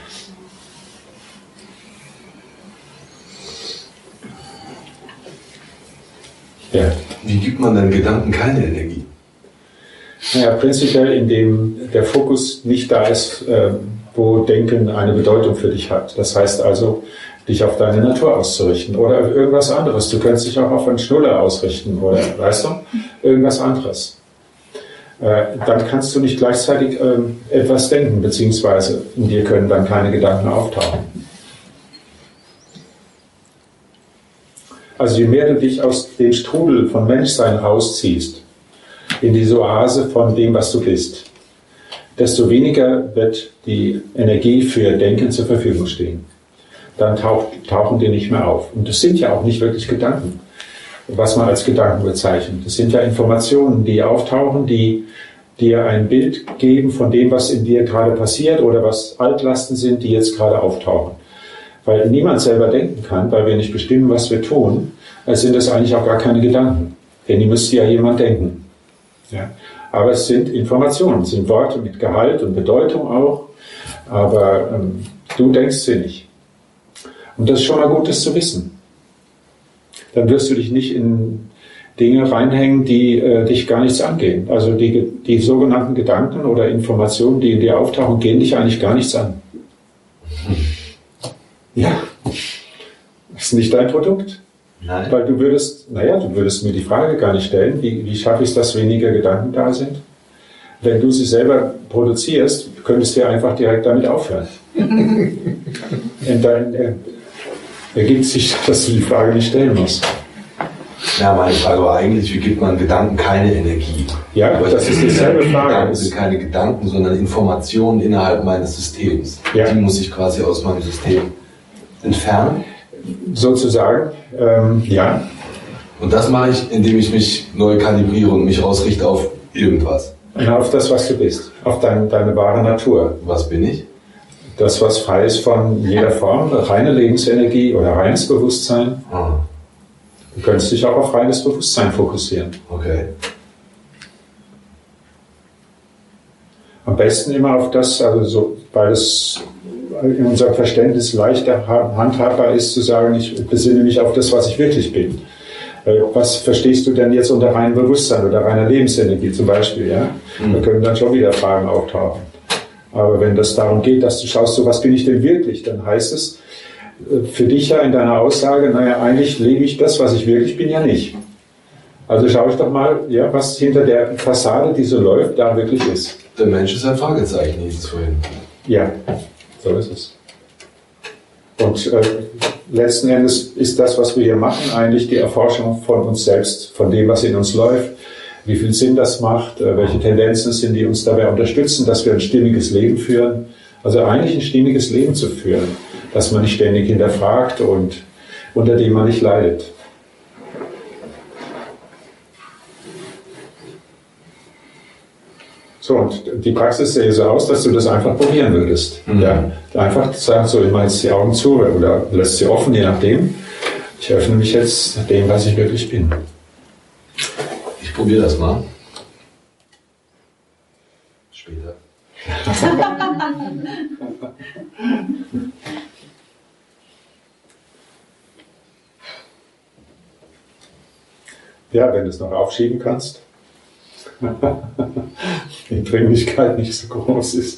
Ja. Wie gibt man denn Gedanken keine Energie? Naja, prinzipiell, indem der Fokus nicht da ist, wo Denken eine Bedeutung für dich hat. Das heißt also, dich auf deine Natur auszurichten oder auf irgendwas anderes. Du könntest dich auch auf einen Schnuller ausrichten oder, weißt du, irgendwas anderes. Dann kannst du nicht gleichzeitig etwas denken, beziehungsweise in dir können dann keine Gedanken auftauchen. Also je mehr du dich aus dem Strudel von Menschsein rausziehst, in diese Oase von dem, was du bist, desto weniger wird die Energie für Denken zur Verfügung stehen. Dann tauchen die nicht mehr auf. Und das sind ja auch nicht wirklich Gedanken, was man als Gedanken bezeichnet. Das sind ja Informationen, die auftauchen, die dir ein Bild geben von dem, was in dir gerade passiert oder was Altlasten sind, die jetzt gerade auftauchen. Weil niemand selber denken kann, weil wir nicht bestimmen, was wir tun, sind das eigentlich auch gar keine Gedanken. Denn die müsste ja jemand denken. Ja? Aber es sind Informationen, es sind Worte mit Gehalt und Bedeutung auch, aber du denkst sie nicht. Und das ist schon mal gut, das zu wissen. Dann wirst du dich nicht in Dinge reinhängen, die dich gar nichts angehen. Also die sogenannten Gedanken oder Informationen, die in dir auftauchen, gehen dich eigentlich gar nichts an. Ja, das ist nicht dein Produkt. Nein. Weil du würdest mir die Frage gar nicht stellen, wie schaffe ich es, dass weniger Gedanken da sind? Wenn du sie selber produzierst, könntest du ja einfach direkt damit aufhören. Und dann ergibt sich, dass du die Frage nicht stellen musst. Ja, meine Frage war eigentlich, wie gibt man Gedanken keine Energie? Ja, aber das ist dieselbe Frage. Gedanken sind keine Gedanken, sondern Informationen innerhalb meines Systems. Ja. Die muss ich quasi aus meinem System entfernen. Sozusagen, ja. Und das mache ich, indem ich mich neu kalibriere und mich ausrichte auf irgendwas. Auf das, was du bist, auf deine wahre Natur. Was bin ich? Das, was frei ist von jeder Form, reine Lebensenergie oder reines Bewusstsein. Ah, Du könntest dich auch auf reines Bewusstsein fokussieren. okay. Am besten immer auf das, also so, weil es in unserem Verständnis leichter handhabbar ist, zu sagen, ich besinne mich auf das, was ich wirklich bin. Was verstehst du denn jetzt unter reinem Bewusstsein oder reiner Lebensenergie zum Beispiel? Ja? Da können dann schon wieder Fragen auftauchen. Aber wenn das darum geht, dass du schaust, so was bin ich denn wirklich, dann heißt es für dich ja in deiner Aussage, naja, eigentlich lebe ich das, was ich wirklich bin, ja nicht. Also schaue ich doch mal, ja, was hinter der Fassade, die so läuft, da wirklich ist. Der Mensch ist ein Fragezeichen, hieß es vorhin. Ja, so ist es. Und letzten Endes ist das, was wir hier machen, eigentlich die Erforschung von uns selbst, von dem, was in uns läuft, wie viel Sinn das macht, welche Tendenzen es sind, die uns dabei unterstützen, dass wir ein stimmiges Leben führen. Also eigentlich ein stimmiges Leben zu führen, das man nicht ständig hinterfragt und unter dem man nicht leidet. So, und die Praxis sähe so aus, dass du das einfach probieren würdest. Mhm. Ja, einfach sagen, so, ich mache jetzt die Augen zu oder lässt sie offen, je nachdem. Ich öffne mich jetzt dem, was ich wirklich bin. Ich probiere das mal. Später. Ja, wenn du es noch aufschieben kannst. Die Dringlichkeit nicht so groß ist.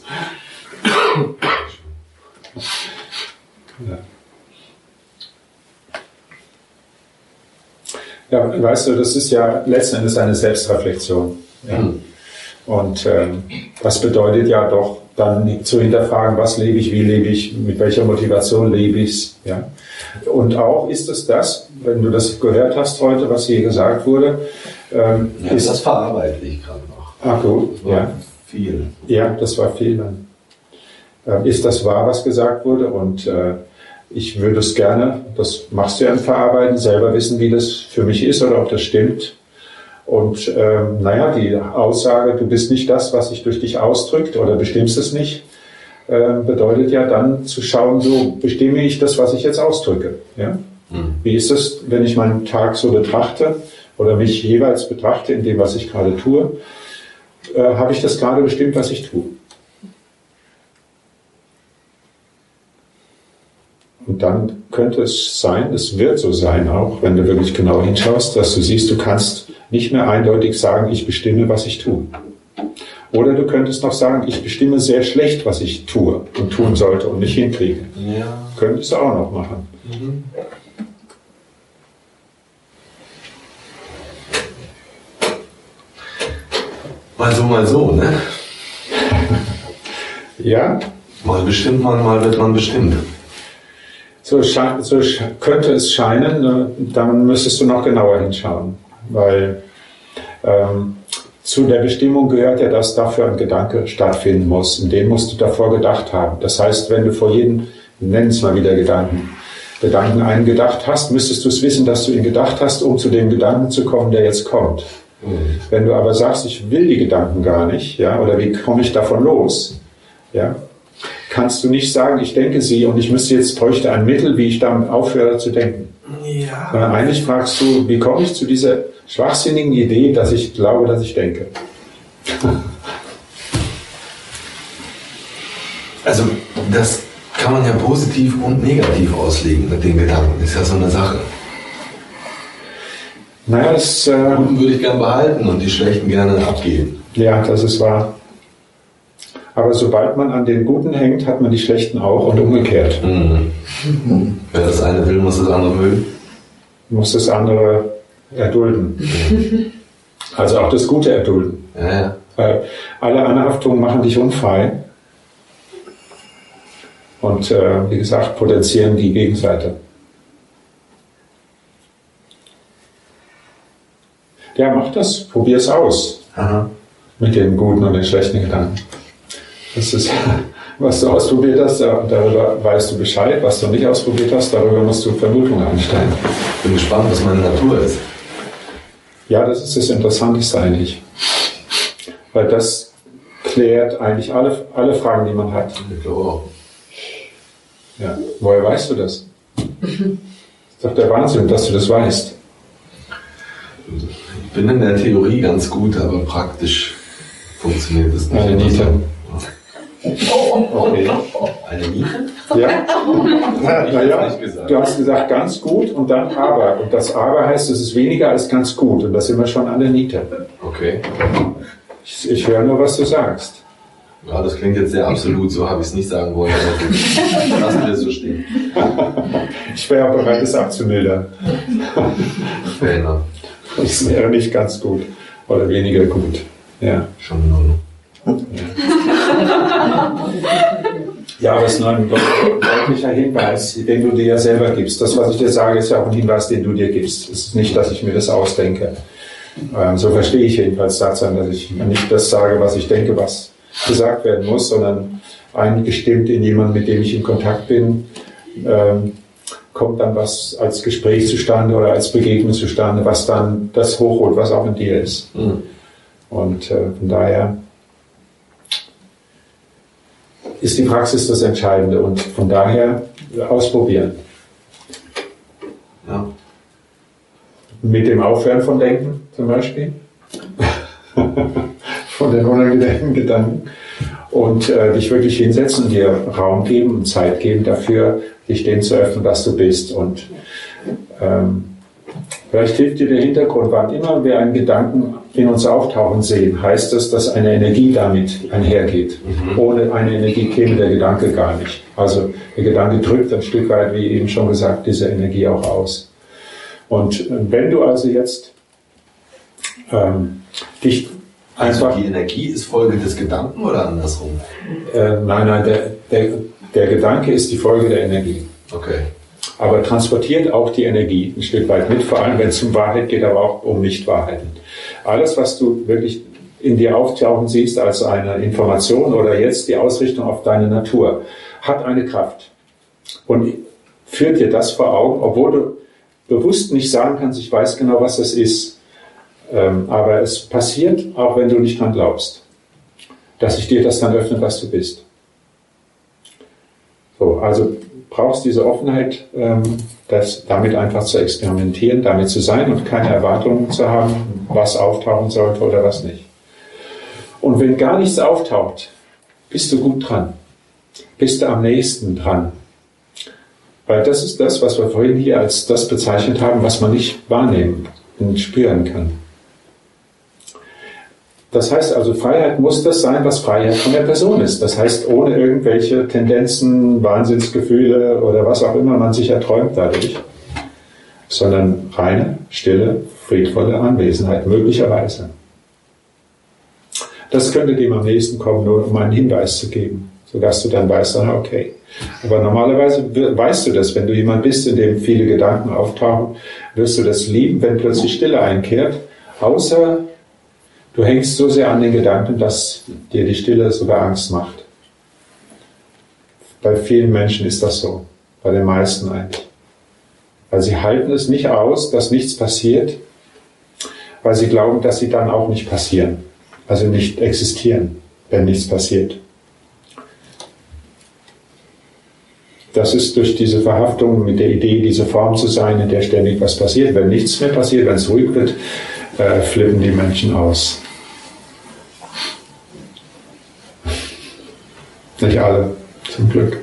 Ja, weißt du, das ist ja letzten Endes eine Selbstreflexion. Ja? Mhm. Und das bedeutet ja doch, dann zu hinterfragen, was lebe ich, wie lebe ich, mit welcher Motivation lebe ich. Ja? Und auch ist es das, wenn du das gehört hast heute, was hier gesagt wurde, ja, das verarbeite ich gerade noch. Ach gut, das war ja. Viel. Ja, das war viel. Ist das wahr, was gesagt wurde? Und ich würde es gerne, das machst du ja im Verarbeiten, selber wissen, wie das für mich ist oder ob das stimmt. Und die Aussage, du bist nicht das, was sich durch dich ausdrückt oder bestimmst es nicht, bedeutet ja dann zu schauen, so bestimme ich das, was ich jetzt ausdrücke. Ja? Wie ist es, wenn ich meinen Tag so betrachte oder mich jeweils betrachte in dem, was ich gerade tue? Habe ich das gerade bestimmt, was ich tue? Und dann könnte es sein, es wird so sein auch, wenn du wirklich genau hinschaust, dass du siehst, du kannst nicht mehr eindeutig sagen, ich bestimme, was ich tue. Oder du könntest noch sagen, ich bestimme sehr schlecht, was ich tue und tun sollte und nicht hinkriege. Ja. Könntest du auch noch machen. Mal so, ne? Ja? Mal bestimmt man, mal wird man bestimmt. So könnte es scheinen, dann müsstest du noch genauer hinschauen, weil zu der Bestimmung gehört ja, dass dafür ein Gedanke stattfinden muss. Und den musst du davor gedacht haben. Das heißt, wenn du vor jedem, nenn es mal wieder Gedanken einen gedacht hast, müsstest du es wissen, dass du ihn gedacht hast, um zu dem Gedanken zu kommen, der jetzt kommt. Wenn du aber sagst, ich will die Gedanken gar nicht, ja, oder wie komme ich davon los, ja, kannst du nicht sagen, ich denke sie und ich bräuchte ein Mittel, wie ich damit aufhöre zu denken. Ja. Sondern eigentlich fragst du, wie komme ich zu dieser schwachsinnigen Idee, dass ich glaube, dass ich denke. Also das kann man ja positiv und negativ auslegen mit den Gedanken. Das ist ja so eine Sache. Naja, Die guten würde ich gerne behalten und die schlechten gerne abgeben. Ja, das ist wahr. Aber sobald man an den Guten hängt, hat man die Schlechten auch und umgekehrt. Wer das eine will, muss das andere mögen. Muss das andere erdulden. Also auch das Gute erdulden. Ja. Weil alle Anhaftungen machen dich unfrei und wie gesagt, potenzieren die Gegenseite. Ja, mach das, probier es aus. Aha. Mit den guten und den schlechten Gedanken. Das ist, was du ausprobiert hast, darüber weißt du Bescheid. Was du nicht ausprobiert hast, darüber musst du Vermutungen anstellen. Ich bin gespannt, was meine Natur ist. Ja, das ist das Interessanteste eigentlich. Weil das klärt eigentlich alle Fragen, die man hat. Ich glaube auch. Ja. Woher weißt du das? Das ist doch der Wahnsinn, dass du das weißt. Ich bin in der Theorie ganz gut, aber praktisch funktioniert das nicht. Eine Niete. Okay. Eine Niete? Ja. Naja, nicht gesagt. du hast gesagt ganz gut und dann aber. Und das aber heißt, es ist weniger als ganz gut. Und da sind wir schon an der Niete. Okay. Ich höre nur, was du sagst. Ja, das klingt jetzt sehr absolut, so habe ich es nicht sagen wollen. Aber lassen wir es so stehen. Ich wäre auch bereit, es abzumildern. Fähner. Es wäre nicht ganz gut oder weniger gut. Ja. Schon in Ordnung. Ja, aber es ist nur ein deutlicher Hinweis, den du dir ja selber gibst. Das, was ich dir sage, ist ja auch ein Hinweis, den du dir gibst. Es ist nicht, dass ich mir das ausdenke. So verstehe ich jedenfalls Tatsachen, dass ich nicht das sage, was ich denke, was gesagt werden muss, sondern eingestimmt in jemanden, mit dem ich in Kontakt bin, kommt dann was als Gespräch zustande oder als Begegnung zustande, was dann das hochholt, was auch in dir ist. Und von daher ist die Praxis das Entscheidende und von daher ausprobieren. Ja. Mit dem Aufhören von Denken zum Beispiel, von den unangenehmen Gedanken und dich wirklich hinsetzen, dir Raum geben und Zeit geben dafür, dich dem zu öffnen, was du bist. Und vielleicht hilft dir der Hintergrund, wann immer wir einen Gedanken in uns auftauchen sehen, heißt es, dass eine Energie damit einhergeht. Ohne eine Energie käme der Gedanke gar nicht. Also der Gedanke drückt ein Stück weit, wie eben schon gesagt, diese Energie auch aus. Und wenn du also jetzt dich einfach... Also die Energie ist Folge des Gedanken oder andersrum? Nein, der Gedanke ist die Folge der Energie. Okay. Aber transportiert auch die Energie ein Stück weit mit, vor allem wenn es um Wahrheit geht, aber auch um Nichtwahrheiten. Alles, was du wirklich in dir auftauchen siehst als eine Information oder jetzt die Ausrichtung auf deine Natur, hat eine Kraft. Und führt dir das vor Augen, obwohl du bewusst nicht sagen kannst, ich weiß genau, was das ist. Aber es passiert, auch wenn du nicht dran glaubst, dass sich dir das dann öffnet, was du bist. So, also brauchst diese Offenheit, damit einfach zu experimentieren, damit zu sein und keine Erwartungen zu haben, was auftauchen sollte oder was nicht. Und wenn gar nichts auftaucht, bist du gut dran. Bist du am nächsten dran. Weil das ist das, was wir vorhin hier als das bezeichnet haben, was man nicht wahrnehmen und spüren kann. Das heißt also, Freiheit muss das sein, was Freiheit von der Person ist. Das heißt, ohne irgendwelche Tendenzen, Wahnsinnsgefühle oder was auch immer man sich erträumt dadurch, sondern reine, stille, friedvolle Anwesenheit, möglicherweise. Das könnte dem am nächsten kommen, nur um einen Hinweis zu geben, sodass du dann weißt, okay. Aber normalerweise weißt du das, wenn du jemand bist, in dem viele Gedanken auftauchen, wirst du das lieben, wenn plötzlich Stille einkehrt, außer du hängst so sehr an den Gedanken, dass dir die Stille sogar Angst macht. Bei vielen Menschen ist das so, bei den meisten eigentlich. Weil sie halten es nicht aus, dass nichts passiert, weil sie glauben, dass sie dann auch nicht passieren, also nicht existieren, wenn nichts passiert. Das ist durch diese Verhaftung mit der Idee, diese Form zu sein, in der ständig was passiert. Wenn nichts mehr passiert, wenn es ruhig wird, flippen die Menschen aus. Nicht alle, zum Glück.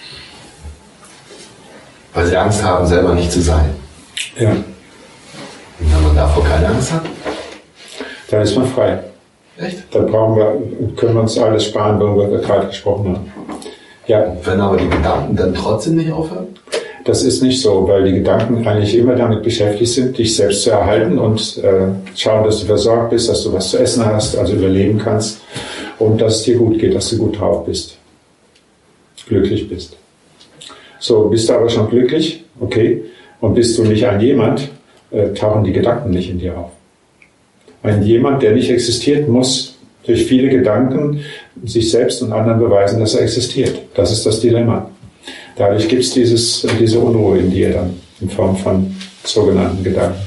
Weil sie Angst haben, selber nicht zu sein. Ja. Und wenn man davor keine Angst hat? Dann ist man frei. Echt? Dann können wir uns alles sparen, worüber wir gerade gesprochen haben. Ja. Wenn aber die Gedanken dann trotzdem nicht aufhören? Das ist nicht so, weil die Gedanken eigentlich immer damit beschäftigt sind, dich selbst zu erhalten und schauen, dass du versorgt bist, dass du was zu essen hast, also überleben kannst und dass es dir gut geht, dass du gut drauf bist, glücklich bist. So, bist du aber schon glücklich, okay, und bist du nicht ein Jemand, tauchen die Gedanken nicht in dir auf. Ein Jemand, der nicht existiert, muss durch viele Gedanken sich selbst und anderen beweisen, dass er existiert. Das ist das Dilemma. Dadurch gibt es diese Unruhe in dir dann, in Form von sogenannten Gedanken.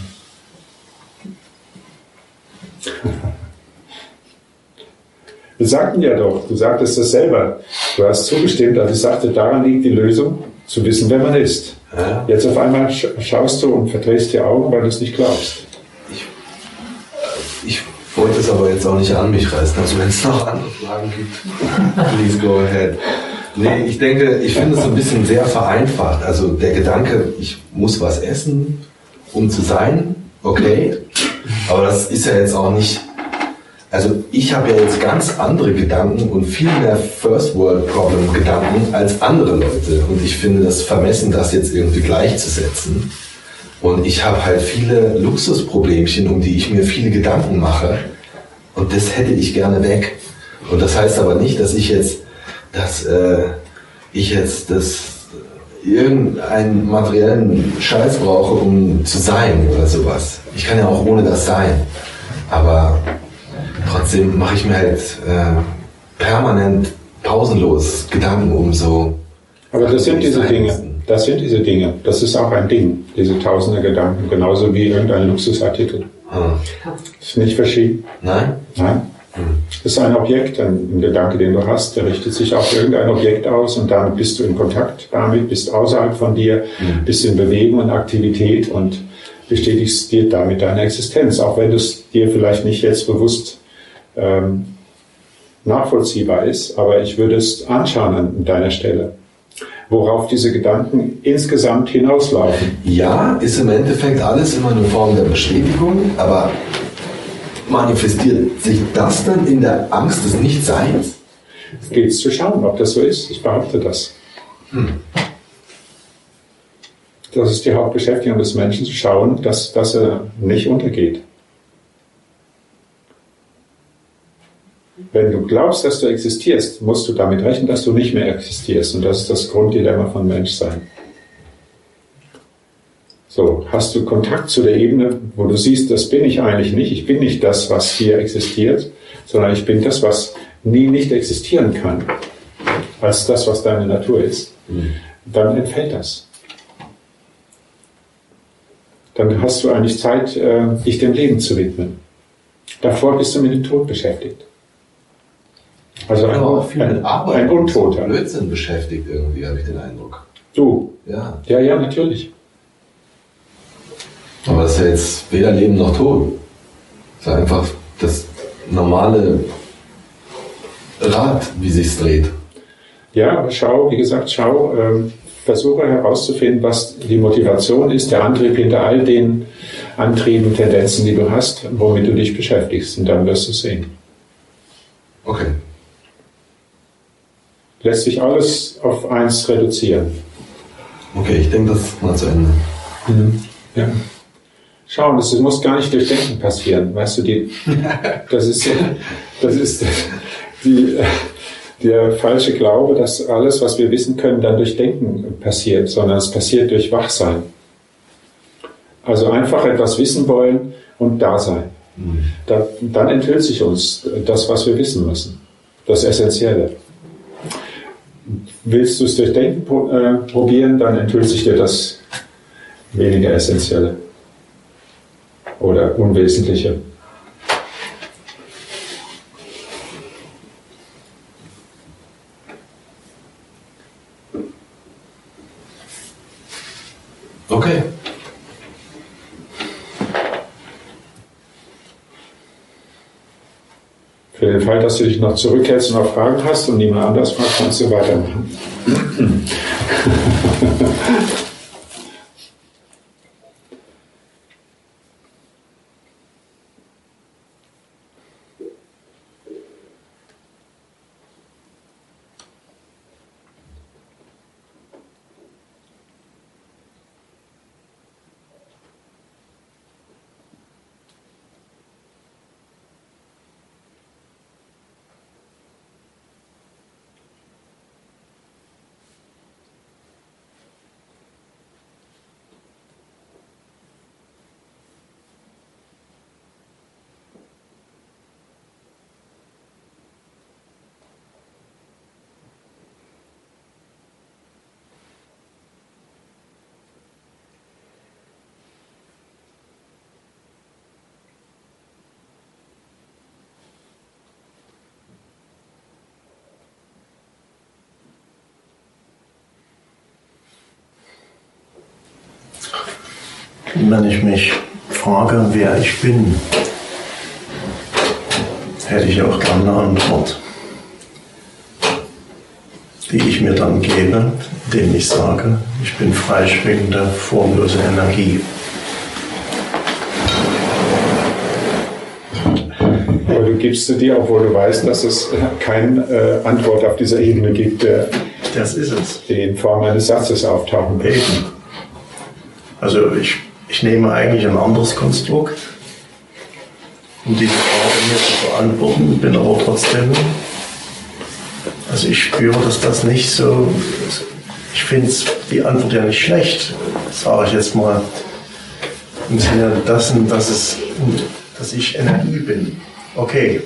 Wir sagten ja doch, du sagtest das selber, du hast zugestimmt, als ich sagte, daran liegt die Lösung, zu wissen, wer man ist. Ja. Jetzt auf einmal schaust du und verdrehst die Augen, weil du es nicht glaubst. Ich wollte es aber jetzt auch nicht an mich reißen, also wenn es noch andere Fragen gibt, please go ahead. Nee, ich denke, ich finde es ein bisschen sehr vereinfacht. Also der Gedanke, ich muss was essen, um zu sein, okay. Aber das ist ja jetzt auch nicht, also ich habe ja jetzt ganz andere Gedanken und viel mehr First World Problem Gedanken als andere Leute. Und ich finde das vermessen, das jetzt irgendwie gleichzusetzen. Und ich habe halt viele Luxusproblemchen, um die ich mir viele Gedanken mache. Und das hätte ich gerne weg. Und das heißt aber nicht, dass ich jetzt irgendeinen materiellen Scheiß brauche, um zu sein oder sowas. Ich kann ja auch ohne das sein. Aber trotzdem mache ich mir halt permanent pausenlos Gedanken um so. Aber das sind diese Dinge. Das sind diese Dinge. Das ist auch ein Ding, diese tausende Gedanken, genauso wie irgendein Luxusartikel. Ist nicht verschieden. Nein? Nein. Das ist ein Objekt, ein Gedanke, den du hast, der richtet sich auf irgendein Objekt aus und damit bist du in Kontakt damit, bist außerhalb von dir, bist in Bewegung und Aktivität und bestätigst dir damit deine Existenz, auch wenn es dir vielleicht nicht jetzt bewusst nachvollziehbar ist, aber ich würde es anschauen an deiner Stelle, worauf diese Gedanken insgesamt hinauslaufen. Ja, ist im Endeffekt alles immer eine Form der Bestätigung, aber manifestiert sich das dann in der Angst des Nichtseins? Es gilt zu schauen, ob das so ist. Ich behaupte das. Das ist die Hauptbeschäftigung des Menschen, zu schauen, dass er nicht untergeht. Wenn du glaubst, dass du existierst, musst du damit rechnen, dass du nicht mehr existierst. Und das ist das Grunddilemma von Menschsein. So, hast du Kontakt zu der Ebene, wo du siehst, das bin ich eigentlich nicht. Ich bin nicht das, was hier existiert, sondern ich bin das, was nie nicht existieren kann, als das, was deine Natur ist. Dann entfällt das. Dann hast du eigentlich Zeit, dich dem Leben zu widmen. Davor bist du mit dem Tod beschäftigt. Also auch viel mit Arbeit ein Untoter. Blödsinn beschäftigt irgendwie, habe ich den Eindruck. Du? Ja. Ja, natürlich. Aber das ist ja jetzt weder Leben noch Tod. Das ist einfach das normale Rad, wie sich's dreht. Ja, aber schau, versuche herauszufinden, was die Motivation ist, der Antrieb hinter all den Antrieben, Tendenzen, die du hast, womit du dich beschäftigst. Und dann wirst du sehen. Okay. Lässt sich alles auf eins reduzieren. Okay, ich denke das mal zu Ende. Ja. Schau, das muss gar nicht durch Denken passieren. Weißt du, das ist der falsche Glaube, dass alles, was wir wissen können, dann durch Denken passiert, sondern es passiert durch Wachsein. Also einfach etwas wissen wollen und da sein. Dann enthüllt sich uns das, was wir wissen müssen. Das Essentielle. Willst du es durch Denken probieren, dann enthüllt sich dir das weniger Essentielle oder Unwesentliche. Okay. Für den Fall, dass du dich noch zurückhältst und noch Fragen hast und niemand anders fragt, kannst du weitermachen. Wenn ich mich frage, wer ich bin, hätte ich auch gerne eine Antwort, die ich mir dann gebe, indem ich sage, ich bin freischwingende, formlose Energie. Aber du gibst sie dir, obwohl du weißt, dass es keine Antwort auf dieser Ebene gibt, Das ist es. die in Form eines Satzes auftauchen wird. Eben. Also ich nehme eigentlich ein anderes Konstrukt, um diese Frage mir zu beantworten, bin aber trotzdem, also ich spüre, dass das nicht so, ich finde die Antwort ja nicht schlecht, sage ich jetzt mal, im Sinne dessen, dass ich Energie bin. Okay.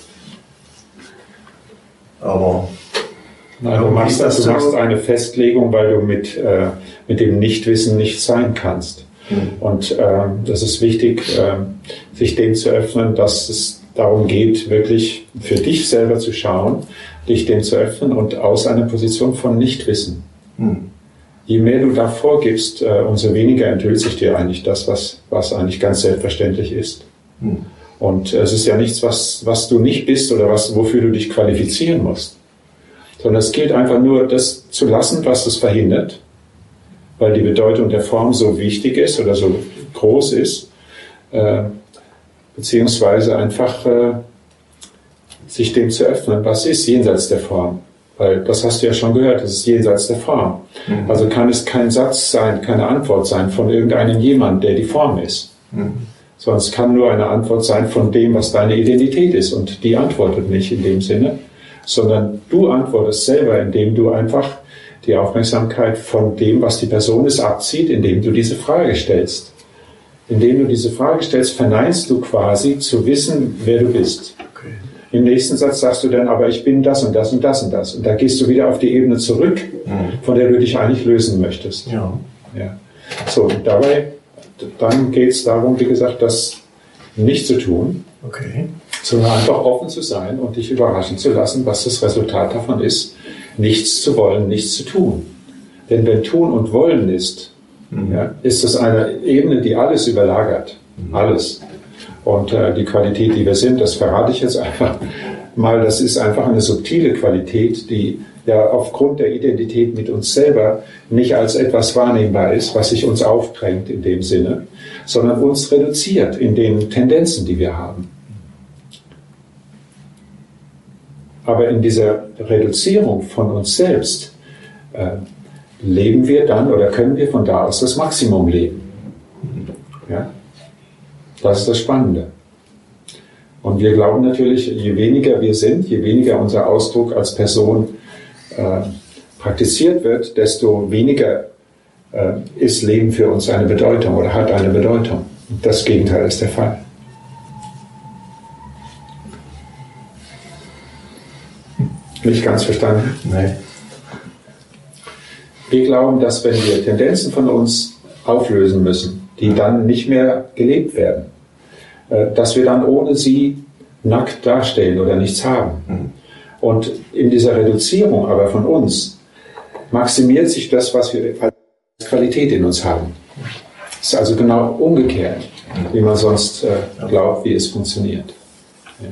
Aber Nein, du machst eine Festlegung, weil du mit dem Nichtwissen nicht sein kannst. Und das ist wichtig, sich dem zu öffnen, dass es darum geht, wirklich für dich selber zu schauen, dich dem zu öffnen und aus einer Position von Nichtwissen. Je mehr du da vorgibst, umso weniger enthüllt sich dir eigentlich das, was eigentlich ganz selbstverständlich ist. Und es ist ja nichts, was du nicht bist oder wofür du dich qualifizieren musst. Sondern es gilt einfach nur, das zu lassen, was es verhindert, weil die Bedeutung der Form so wichtig ist oder so groß ist, beziehungsweise einfach sich dem zu öffnen, was ist jenseits der Form. Weil das hast du ja schon gehört, das ist jenseits der Form. Also kann es kein Satz sein, keine Antwort sein von irgendeinem jemand, der die Form ist. Sondern es kann nur eine Antwort sein von dem, was deine Identität ist. Und die antwortet nicht in dem Sinne, sondern du antwortest selber, indem du einfach die Aufmerksamkeit von dem, was die Person ist, abzieht, indem du diese Frage stellst. Indem du diese Frage stellst, verneinst du quasi zu wissen, wer du bist. okay. Im nächsten Satz sagst du dann, aber ich bin das und das und das und das. Und da gehst du wieder auf die Ebene zurück, von der du dich eigentlich lösen möchtest. Ja. Ja. So, und dann geht es darum, wie gesagt, das nicht zu tun, Okay. sondern einfach offen zu sein und dich überraschen zu lassen, was das Resultat davon ist, nichts zu wollen, nichts zu tun. Denn wenn Tun und Wollen ist, ja, ist das eine Ebene, die alles überlagert. Alles. Und die Qualität, die wir sind, das verrate ich jetzt einfach mal, das ist einfach eine subtile Qualität, die ja aufgrund der Identität mit uns selber nicht als etwas wahrnehmbar ist, was sich uns aufdrängt in dem Sinne, sondern uns reduziert in den Tendenzen, die wir haben. Aber in dieser Reduzierung von uns selbst leben wir dann oder können wir von da aus das Maximum leben. Ja? Das ist das Spannende. Und wir glauben natürlich, je weniger wir sind, je weniger unser Ausdruck als Person praktiziert wird, desto weniger ist Leben für uns eine Bedeutung oder hat eine Bedeutung. Das Gegenteil ist der Fall. Nicht ganz verstanden? Nein. Wir glauben, dass wenn wir Tendenzen von uns auflösen müssen, die dann nicht mehr gelebt werden, dass wir dann ohne sie nackt dastehen oder nichts haben. Und in dieser Reduzierung aber von uns maximiert sich das, was wir als Qualität in uns haben. Das ist also genau umgekehrt, wie man sonst glaubt, wie es funktioniert. Ja.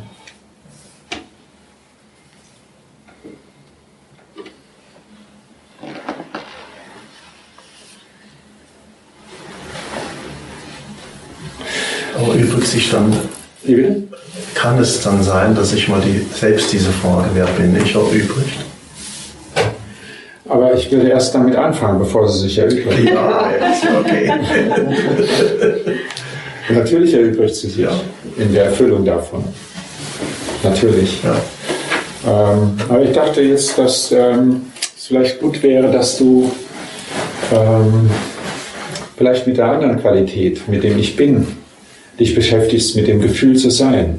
Aber übrigens sich dann, Wie bitte? kann es dann sein, dass sich mal selbst diese Frage, wer bin ich, erübrigt? Aber ich will erst damit anfangen, bevor sie sich erübrigt. Ja, ist okay. Natürlich erübrigt sie sich in der Erfüllung davon. Natürlich. Ja. Aber ich dachte jetzt, dass es vielleicht gut wäre, dass du vielleicht mit der anderen Qualität, mit dem Ich Bin, dich beschäftigst, mit dem Gefühl zu sein.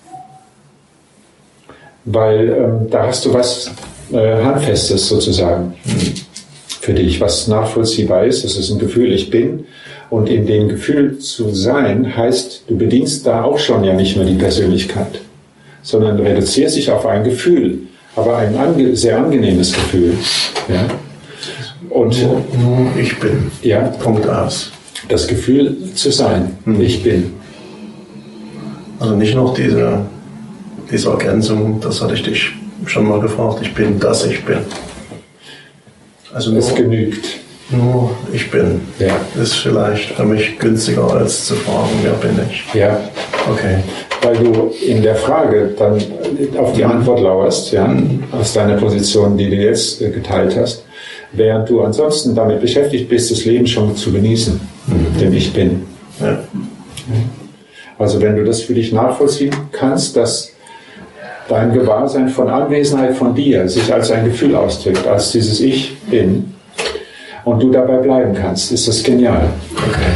Weil da hast du was Handfestes sozusagen für dich, was nachvollziehbar ist. Es ist ein Gefühl, ich bin. Und in dem Gefühl zu sein heißt, du bedienst da auch schon ja nicht mehr die Persönlichkeit, sondern reduzierst dich auf ein Gefühl, aber ein sehr angenehmes Gefühl. Ja? Und Nur ich bin. ja, Punkt aus. das Gefühl zu sein, ich bin. Also nicht noch diese Ergänzung, das hatte ich dich schon mal gefragt, ich bin, dass ich bin. Also Es genügt. nur ich bin. Ja. Ist vielleicht für mich günstiger, als zu fragen, wer bin ich. Ja, Okay. weil du in der Frage dann auf die Antwort lauerst, ja, aus deiner Position, die du jetzt geteilt hast, während du ansonsten damit beschäftigt bist, das Leben schon zu genießen, denn ich bin. Ja. Also wenn du das für dich nachvollziehen kannst, dass dein Gewahrsein von Anwesenheit von dir sich als ein Gefühl ausdrückt, als dieses Ich bin, und du dabei bleiben kannst, ist das genial. Okay.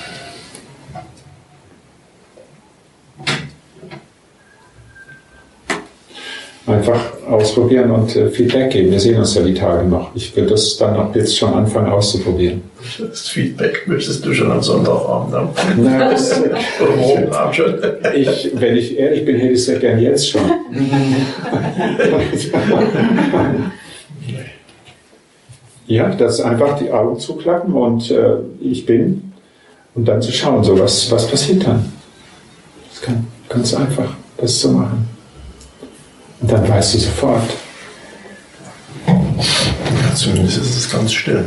Einfach ausprobieren und Feedback geben. Wir sehen uns ja die Tage noch. Ich will das dann auch jetzt schon anfangen auszuprobieren. Das Feedback möchtest du schon am Sonntagabend haben. Na, das, Oder morgen Abend schon. wenn ich ehrlich bin, hätte ich es ja gern jetzt schon. Ja, das einfach die Augen zuklappen und ich bin und dann zu schauen, so was passiert dann. Das kann ganz einfach, das zu machen. Und dann weißt du sofort. Ja, zumindest ist es ganz still.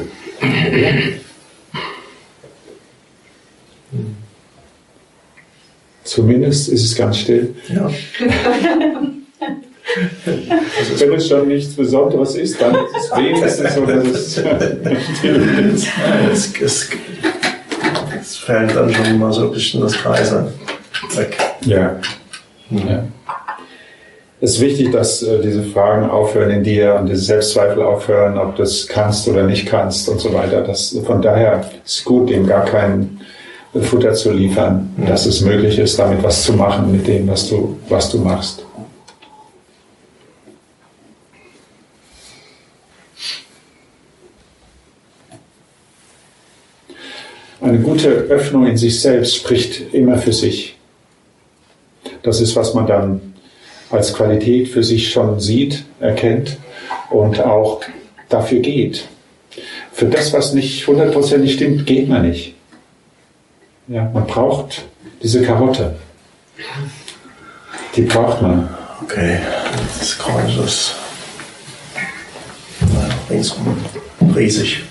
Zumindest ist es ganz still. Ja. Wenn es schon nichts Besonderes ist, dann ist es wenigstens so, dass es still ist. Es fällt dann schon mal so ein bisschen das Kreisen weg. Ja. Ja. Es ist wichtig, dass diese Fragen aufhören in dir und diese Selbstzweifel aufhören, ob du es kannst oder nicht kannst und so weiter. Von daher ist es gut, dem gar kein Futter zu liefern, dass es möglich ist, damit was zu machen mit dem, was du machst. Eine gute Öffnung in sich selbst spricht immer für sich. Das ist, was man dann als Qualität für sich schon sieht, erkennt und auch dafür geht. für das, was nicht hundertprozentig stimmt, geht man nicht. Ja, man braucht diese Karotte. Die braucht man. Okay, das ist conscious. Ringsum. Riesig.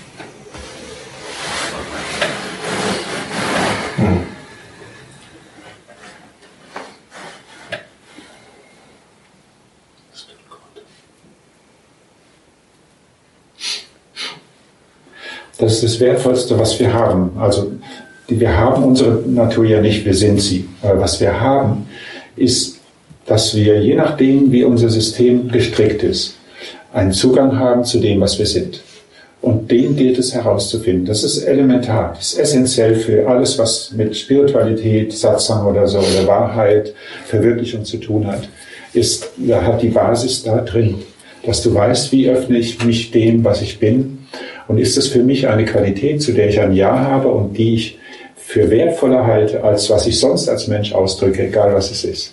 Das ist das Wertvollste, was wir haben. Also, wir haben unsere Natur ja nicht, wir sind sie. Aber was wir haben, ist, dass wir, je nachdem, wie unser System gestrickt ist, einen Zugang haben zu dem, was wir sind. Und den gilt es herauszufinden. Das ist elementar, das ist essentiell für alles, was mit Spiritualität, Satsang oder so, oder Wahrheit, Verwirklichung zu tun hat, da hat die Basis da drin, dass du weißt, wie öffne ich mich dem, was ich bin. Und ist es für mich eine Qualität, zu der ich ein Ja habe und die ich für wertvoller halte, als was ich sonst als Mensch ausdrücke, egal was es ist.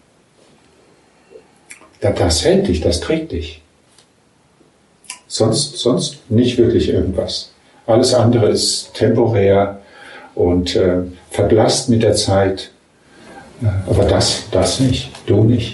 Das hält dich, das trägt dich. Sonst nicht wirklich irgendwas. Alles andere ist temporär und verblasst mit der Zeit. Aber das nicht, du nicht.